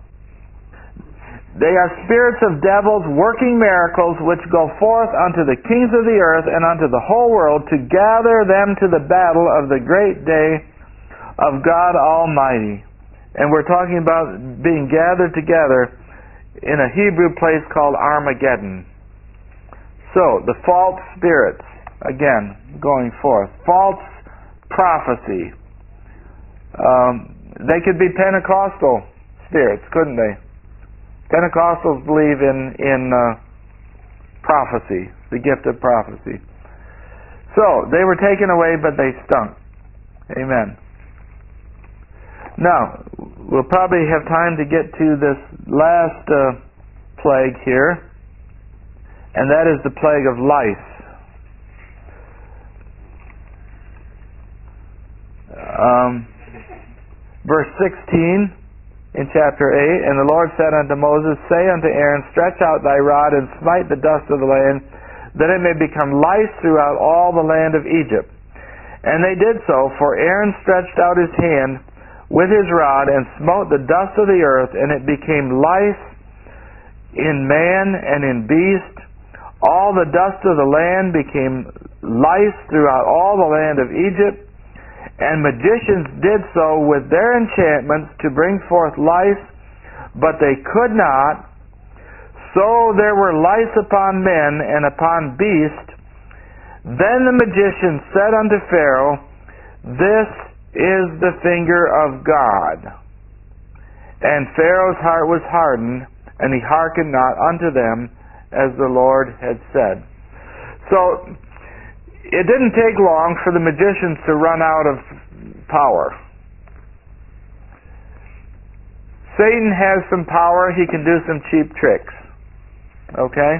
they are spirits of devils working miracles, which go forth unto the kings of the earth and unto the whole world to gather them to the battle of the great day of God Almighty. And we're talking about being gathered together in a Hebrew place called Armageddon. So, the false spirits, again, going forth. False prophecy. Um, they could be Pentecostal spirits, couldn't they? Pentecostals believe in in uh, prophecy, the gift of prophecy. So they were taken away, but they stunk. Amen. Now we'll probably have time to get to this last uh, plague here, and that is the plague of lice. Um. Verse sixteen in chapter eight, and the Lord said unto Moses, say unto Aaron, stretch out thy rod and smite the dust of the land, that it may become lice throughout all the land of Egypt. And they did so, for Aaron stretched out his hand with his rod and smote the dust of the earth, and it became lice in man and in beast. All the dust of the land became lice throughout all the land of Egypt, and magicians did so with their enchantments to bring forth lice, but they could not. So there were lice upon men and upon beasts. Then the magician said unto Pharaoh, This is the finger of God. And Pharaoh's heart was hardened, and he hearkened not unto them, as the Lord had said. So, it didn't take long for the magicians to run out of power. Satan has some power. He can do some cheap tricks. Okay?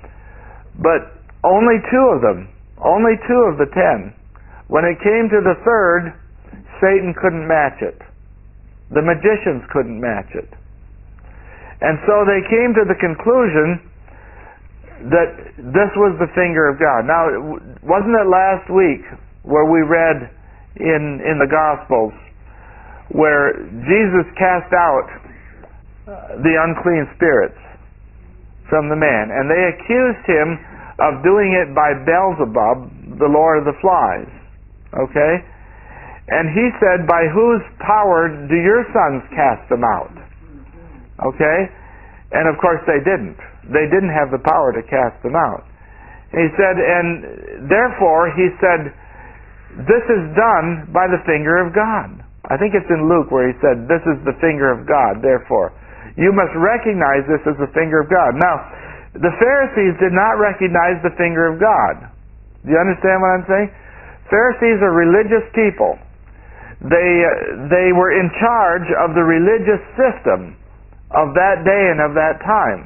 But only two of them, only two of the ten. When it came to the third, Satan couldn't match it. The magicians couldn't match it. And so they came to the conclusion that this was the finger of God. Now, wasn't it last week where we read in, in the Gospels where Jesus cast out the unclean spirits from the man, and they accused him of doing it by Beelzebub, the lord of the flies. Okay? And he said, by whose power do your sons cast them out? Okay? And of course they didn't. They didn't have the power to cast them out. He said, and therefore, he said, this is done by the finger of God. I think it's in Luke where he said, this is the finger of God, therefore. You must recognize this as the finger of God. Now, the Pharisees did not recognize the finger of God. Do you understand what I'm saying? Pharisees are religious people. They, uh, they were in charge of the religious system of that day and of that time.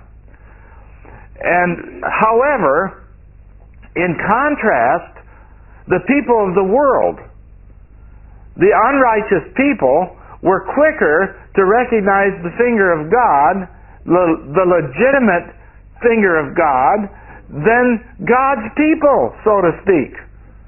And however, in contrast, the people of the world, the unrighteous people, were quicker to recognize the finger of God, the, the legitimate finger of God, than God's people, so to speak.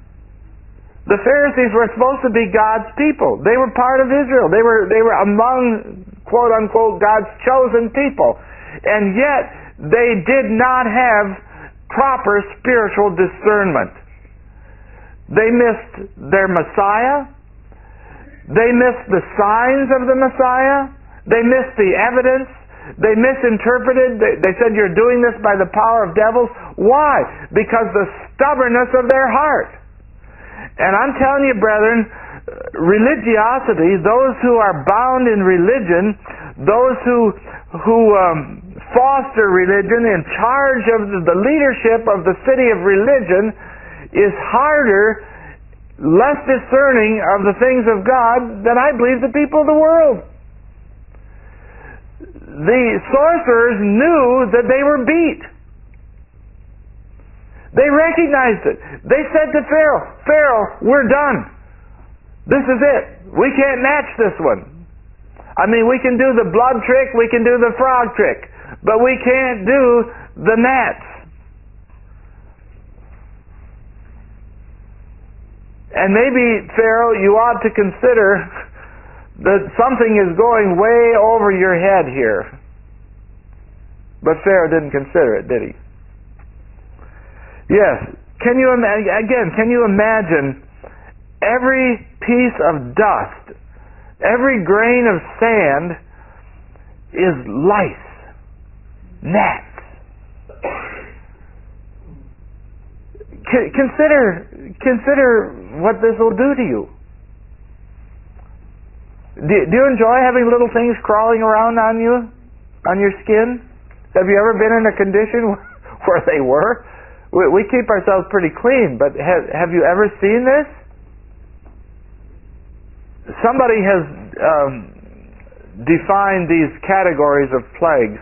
The Pharisees were supposed to be God's people. They were part of Israel. They were, they were among, quote unquote, God's chosen people. And yet, they did not have proper spiritual discernment. They missed their Messiah. They missed the signs of the Messiah. They missed the evidence. They misinterpreted. They, they said, you're doing this by the power of devils. Why? Because the stubbornness of their heart. And I'm telling you, brethren, religiosity, those who are bound in religion, those who, who um, foster religion, in charge of the leadership of the city of religion, is harder, less discerning of the things of God than I believe the people of the world. The sorcerers knew that they were beat. They recognized it. They said to Pharaoh, Pharaoh, we're done. This is it. We can't match this one. I mean, we can do the blood trick, we can do the frog trick, but we can't do the gnats. And maybe, Pharaoh, you ought to consider that something is going way over your head here. But Pharaoh didn't consider it, did he? Yes. Can you imagine, again, can you imagine every piece of dust, every grain of sand is lice, gnats. Consider, consider what this will do to you. Do, do you enjoy having little things crawling around on you, on your skin? Have you ever been in a condition where they were? We, we keep ourselves pretty clean, but have, have you ever seen this? Somebody has um, defined these categories of plagues.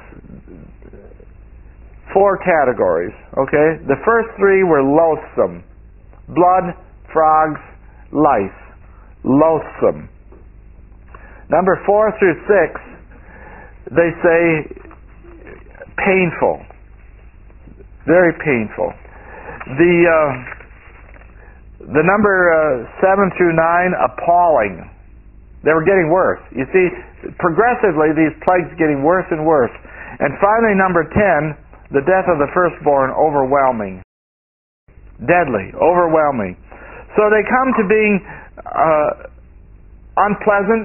Four categories, okay? The first three were loathsome. Blood, frogs, lice. Loathsome. Number four through six, they say painful. Very painful. The uh, the number uh, seven through nine, appalling. They were getting worse. You see, progressively these plagues getting worse and worse. And finally, number ten, the death of the firstborn, overwhelming. deadly, overwhelming. So they come to being uh, unpleasant,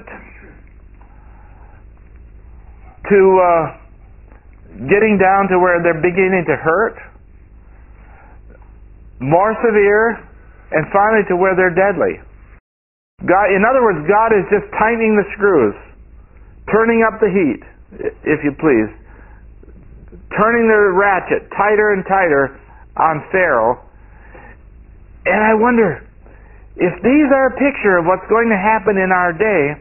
to uh, getting down to where they're beginning to hurt, more severe, and finally to where they're deadly. God, in other words, God is just tightening the screws, turning up the heat, if you please, turning the ratchet tighter and tighter on Pharaoh. And I wonder, if these are a picture of what's going to happen in our day,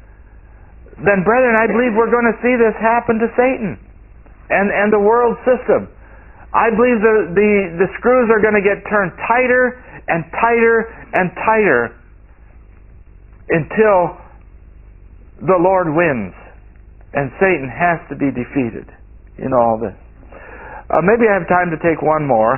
then brethren, I believe we're going to see this happen to Satan and, and the world system. I believe the, the, the screws are going to get turned tighter and tighter and tighter until the Lord wins and Satan has to be defeated in all this. Uh, maybe I have time to take one more.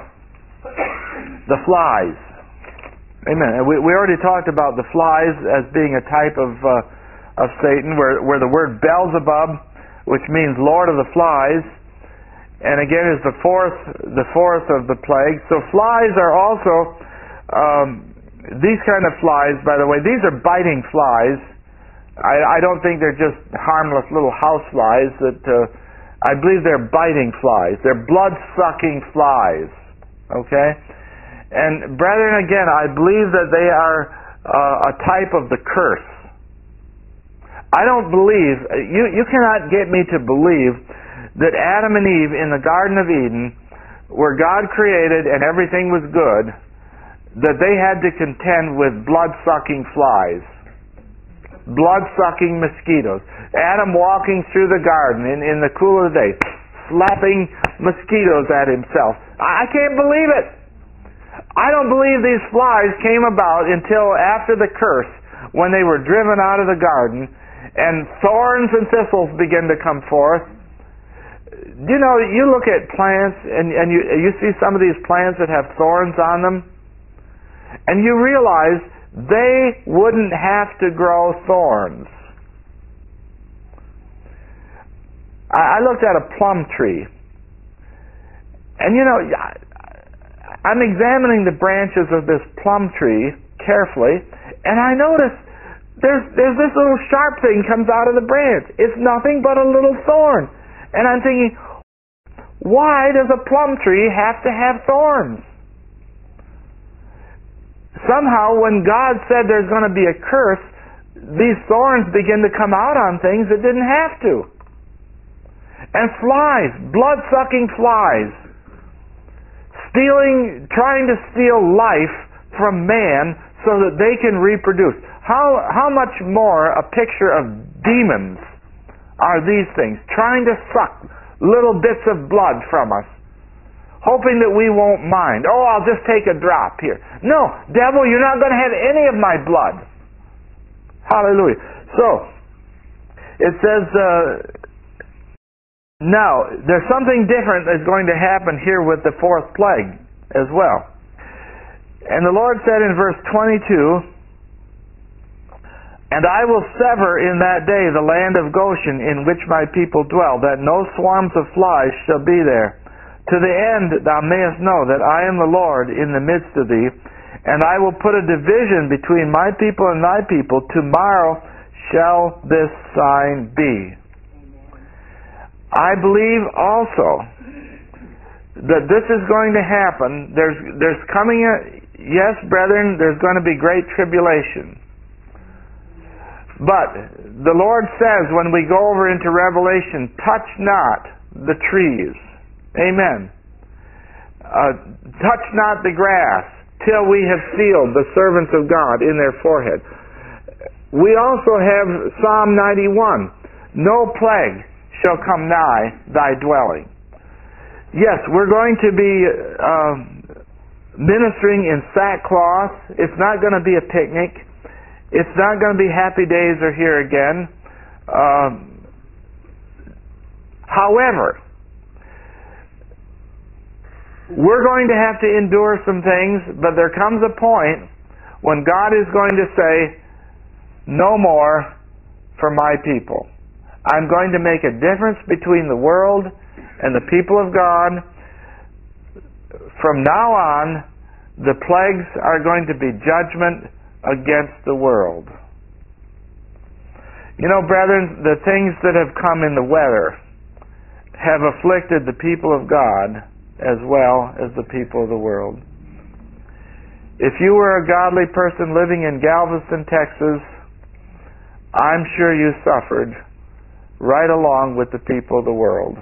The flies. Amen. We, we already talked about the flies as being a type of uh, of Satan, where where the word Beelzebub, which means Lord of the Flies, and again is the fourth the fourth of the plagues. So flies are also um, these kind of flies. By the way, these are biting flies. I, I don't think they're just harmless little house flies. That uh, I believe they're biting flies. They're blood-sucking flies. Okay. And brethren, again, I believe that they are uh, a type of the curse. I don't believe, you, you cannot get me to believe that Adam and Eve in the Garden of Eden, where God created and everything was good, that they had to contend with blood-sucking flies, blood-sucking mosquitoes. Adam walking through the garden in, in the cool of the day, slapping mosquitoes at himself. I can't believe it. I don't believe these flies came about until after the curse, when they were driven out of the garden and thorns and thistles began to come forth. Do you know, you look at plants and, and you, you see some of these plants that have thorns on them, and you realize they wouldn't have to grow thorns. I, I looked at a plum tree, and you know, I'm examining the branches of this plum tree carefully, and I notice there's there's this little sharp thing comes out of the branch. It's nothing but a little thorn. And I'm thinking, why does a plum tree have to have thorns? Somehow, when God said there's going to be a curse, these thorns begin to come out on things that didn't have to. And flies, blood-sucking flies, stealing, trying to steal life from man so that they can reproduce. How how much more a picture of demons are these things, trying to suck little bits of blood from us, hoping that we won't mind. Oh, I'll just take a drop here. No, devil, you're not going to have any of my blood. Hallelujah. So, it says, uh, now, there's something different that's going to happen here with the fourth plague as well. And the Lord said in verse twenty-two, "And I will sever in that day the land of Goshen in which my people dwell, that no swarms of flies shall be there, to the end thou mayest know that I am the Lord in the midst of thee. And I will put a division between my people and thy people. Tomorrow shall this sign be." I believe also that this is going to happen. There's, there's coming a, yes, brethren, there's going to be great tribulation. But the Lord says when we go over into Revelation, touch not the trees. Amen. Uh, touch not the grass till we have sealed the servants of God in their forehead. We also have Psalm ninety-one. No plague shall come nigh thy dwelling. Yes, we're going to be uh, ministering in sackcloth. It's not going to be a picnic. It's not going to be happy days are here again. Um, however, we're going to have to endure some things, but there comes a point when God is going to say, "No more for my people. I'm going to make a difference between the world and the people of God. From now on, The plagues are going to be judgment against the world. You know, brethren, the things that have come in the weather have afflicted the people of God as well as the people of the world. If you were a godly person living in Galveston, Texas, I'm sure you suffered right along with the people of the world.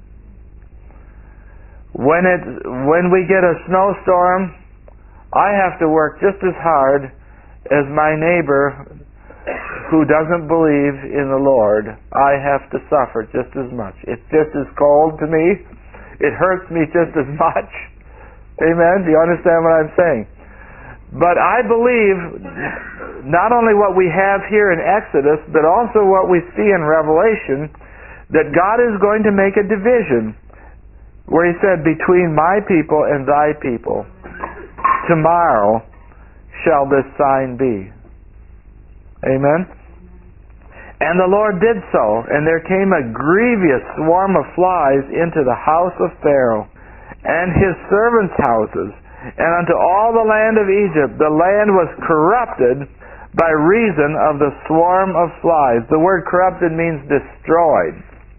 When it when we get a snowstorm, I have to work just as hard as my neighbor who doesn't believe in the Lord. I have to suffer just as much. It's just as cold to me. It hurts me just as much. Amen? Do you understand what I'm saying? But I believe not only what we have here in Exodus, but also what we see in Revelation, that God is going to make a division where He said, between my people and thy people, tomorrow shall this sign be. Amen? And the Lord did so, and there came a grievous swarm of flies into the house of Pharaoh, and his servants' houses, and unto all the land of Egypt. The land was corrupted by reason of the swarm of flies. The word corrupted means destroyed.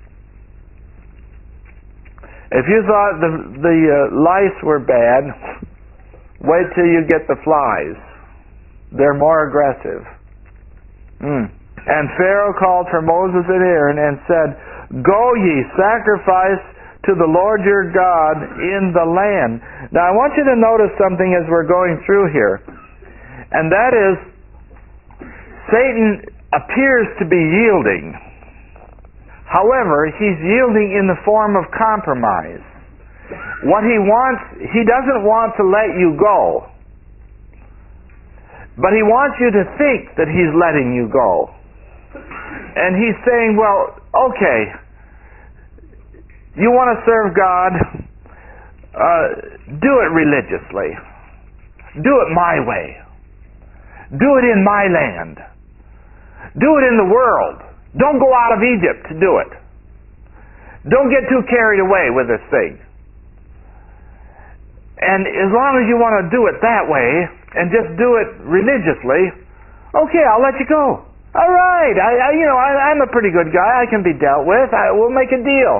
If you thought the, the uh, lice were bad, wait till you get the flies. They're more aggressive. Mm. And Pharaoh called for Moses and Aaron and said, Go ye, sacrifice to the Lord your God in the land. Now I want you to notice something as we're going through here. And that is, Satan appears to be yielding. However, he's yielding in the form of compromise. What he wants, he doesn't want to let you go. But he wants you to think that he's letting you go. And he's saying, well, okay, you want to serve God, uh, do it religiously. Do it my way. Do it in my land. Do it in the world. Don't go out of Egypt to do it. Don't get too carried away with this thing. And as long as you want to do it that way, and just do it religiously, okay, I'll let you go. All right, I, I you know, I, I'm a pretty good guy. I can be dealt with. I, we'll make a deal.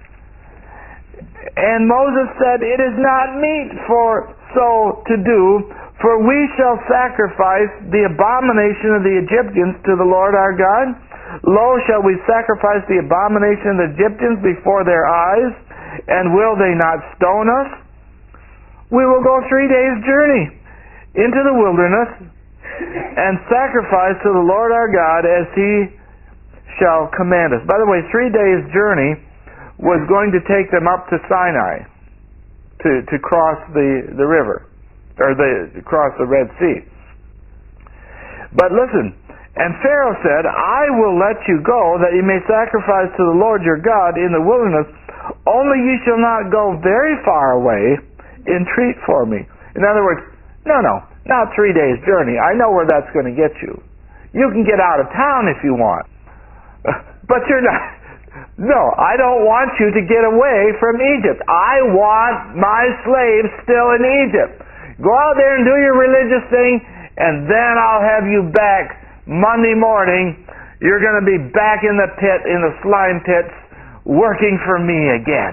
And Moses said, It is not meet for so to do, for we shall sacrifice the abomination of the Egyptians to the Lord our God. Lo, shall we sacrifice the abomination of the Egyptians before their eyes, and will they not stone us? We will go three days' journey into the wilderness and sacrifice to the Lord our God as He shall command us. By the way, three days' journey was going to take them up to Sinai to, to cross the, the river, or the, to cross the Red Sea. But listen, and Pharaoh said, I will let you go, that you may sacrifice to the Lord your God in the wilderness, only you shall not go very far away, entreat for me. In other words, no, no, not three days' journey. I know where that's going to get you. You can get out of town if you want. But you're not. No, I don't want you to get away from Egypt. I want my slaves still in Egypt. Go out there and do your religious thing, and then I'll have you back Monday morning. You're going to be back in the pit, in the slime pits, working for me again.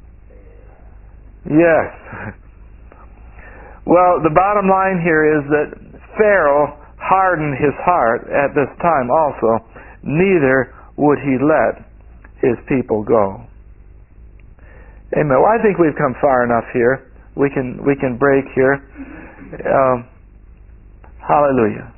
Yes. Well, the bottom line here is that Pharaoh hardened his heart at this time also. Neither would he let his people go. Amen. Well, I think we've come far enough here. We can we can break here. Um, hallelujah.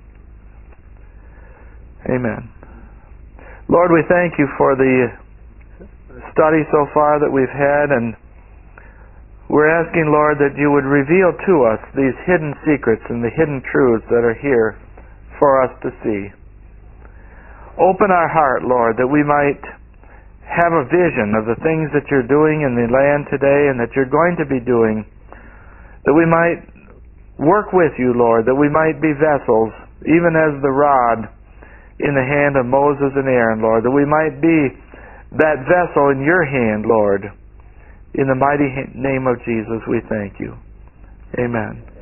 Amen. Lord, we thank you for the study so far that we've had, and we're asking, Lord, that you would reveal to us these hidden secrets and the hidden truths that are here for us to see. Open our heart, Lord, that we might have a vision of the things that you're doing in the land today and that you're going to be doing, that we might work with you, Lord, that we might be vessels, even as the rod in the hand of Moses and Aaron, Lord, that we might be that vessel in your hand, Lord. In the mighty name of Jesus, we thank you. Amen.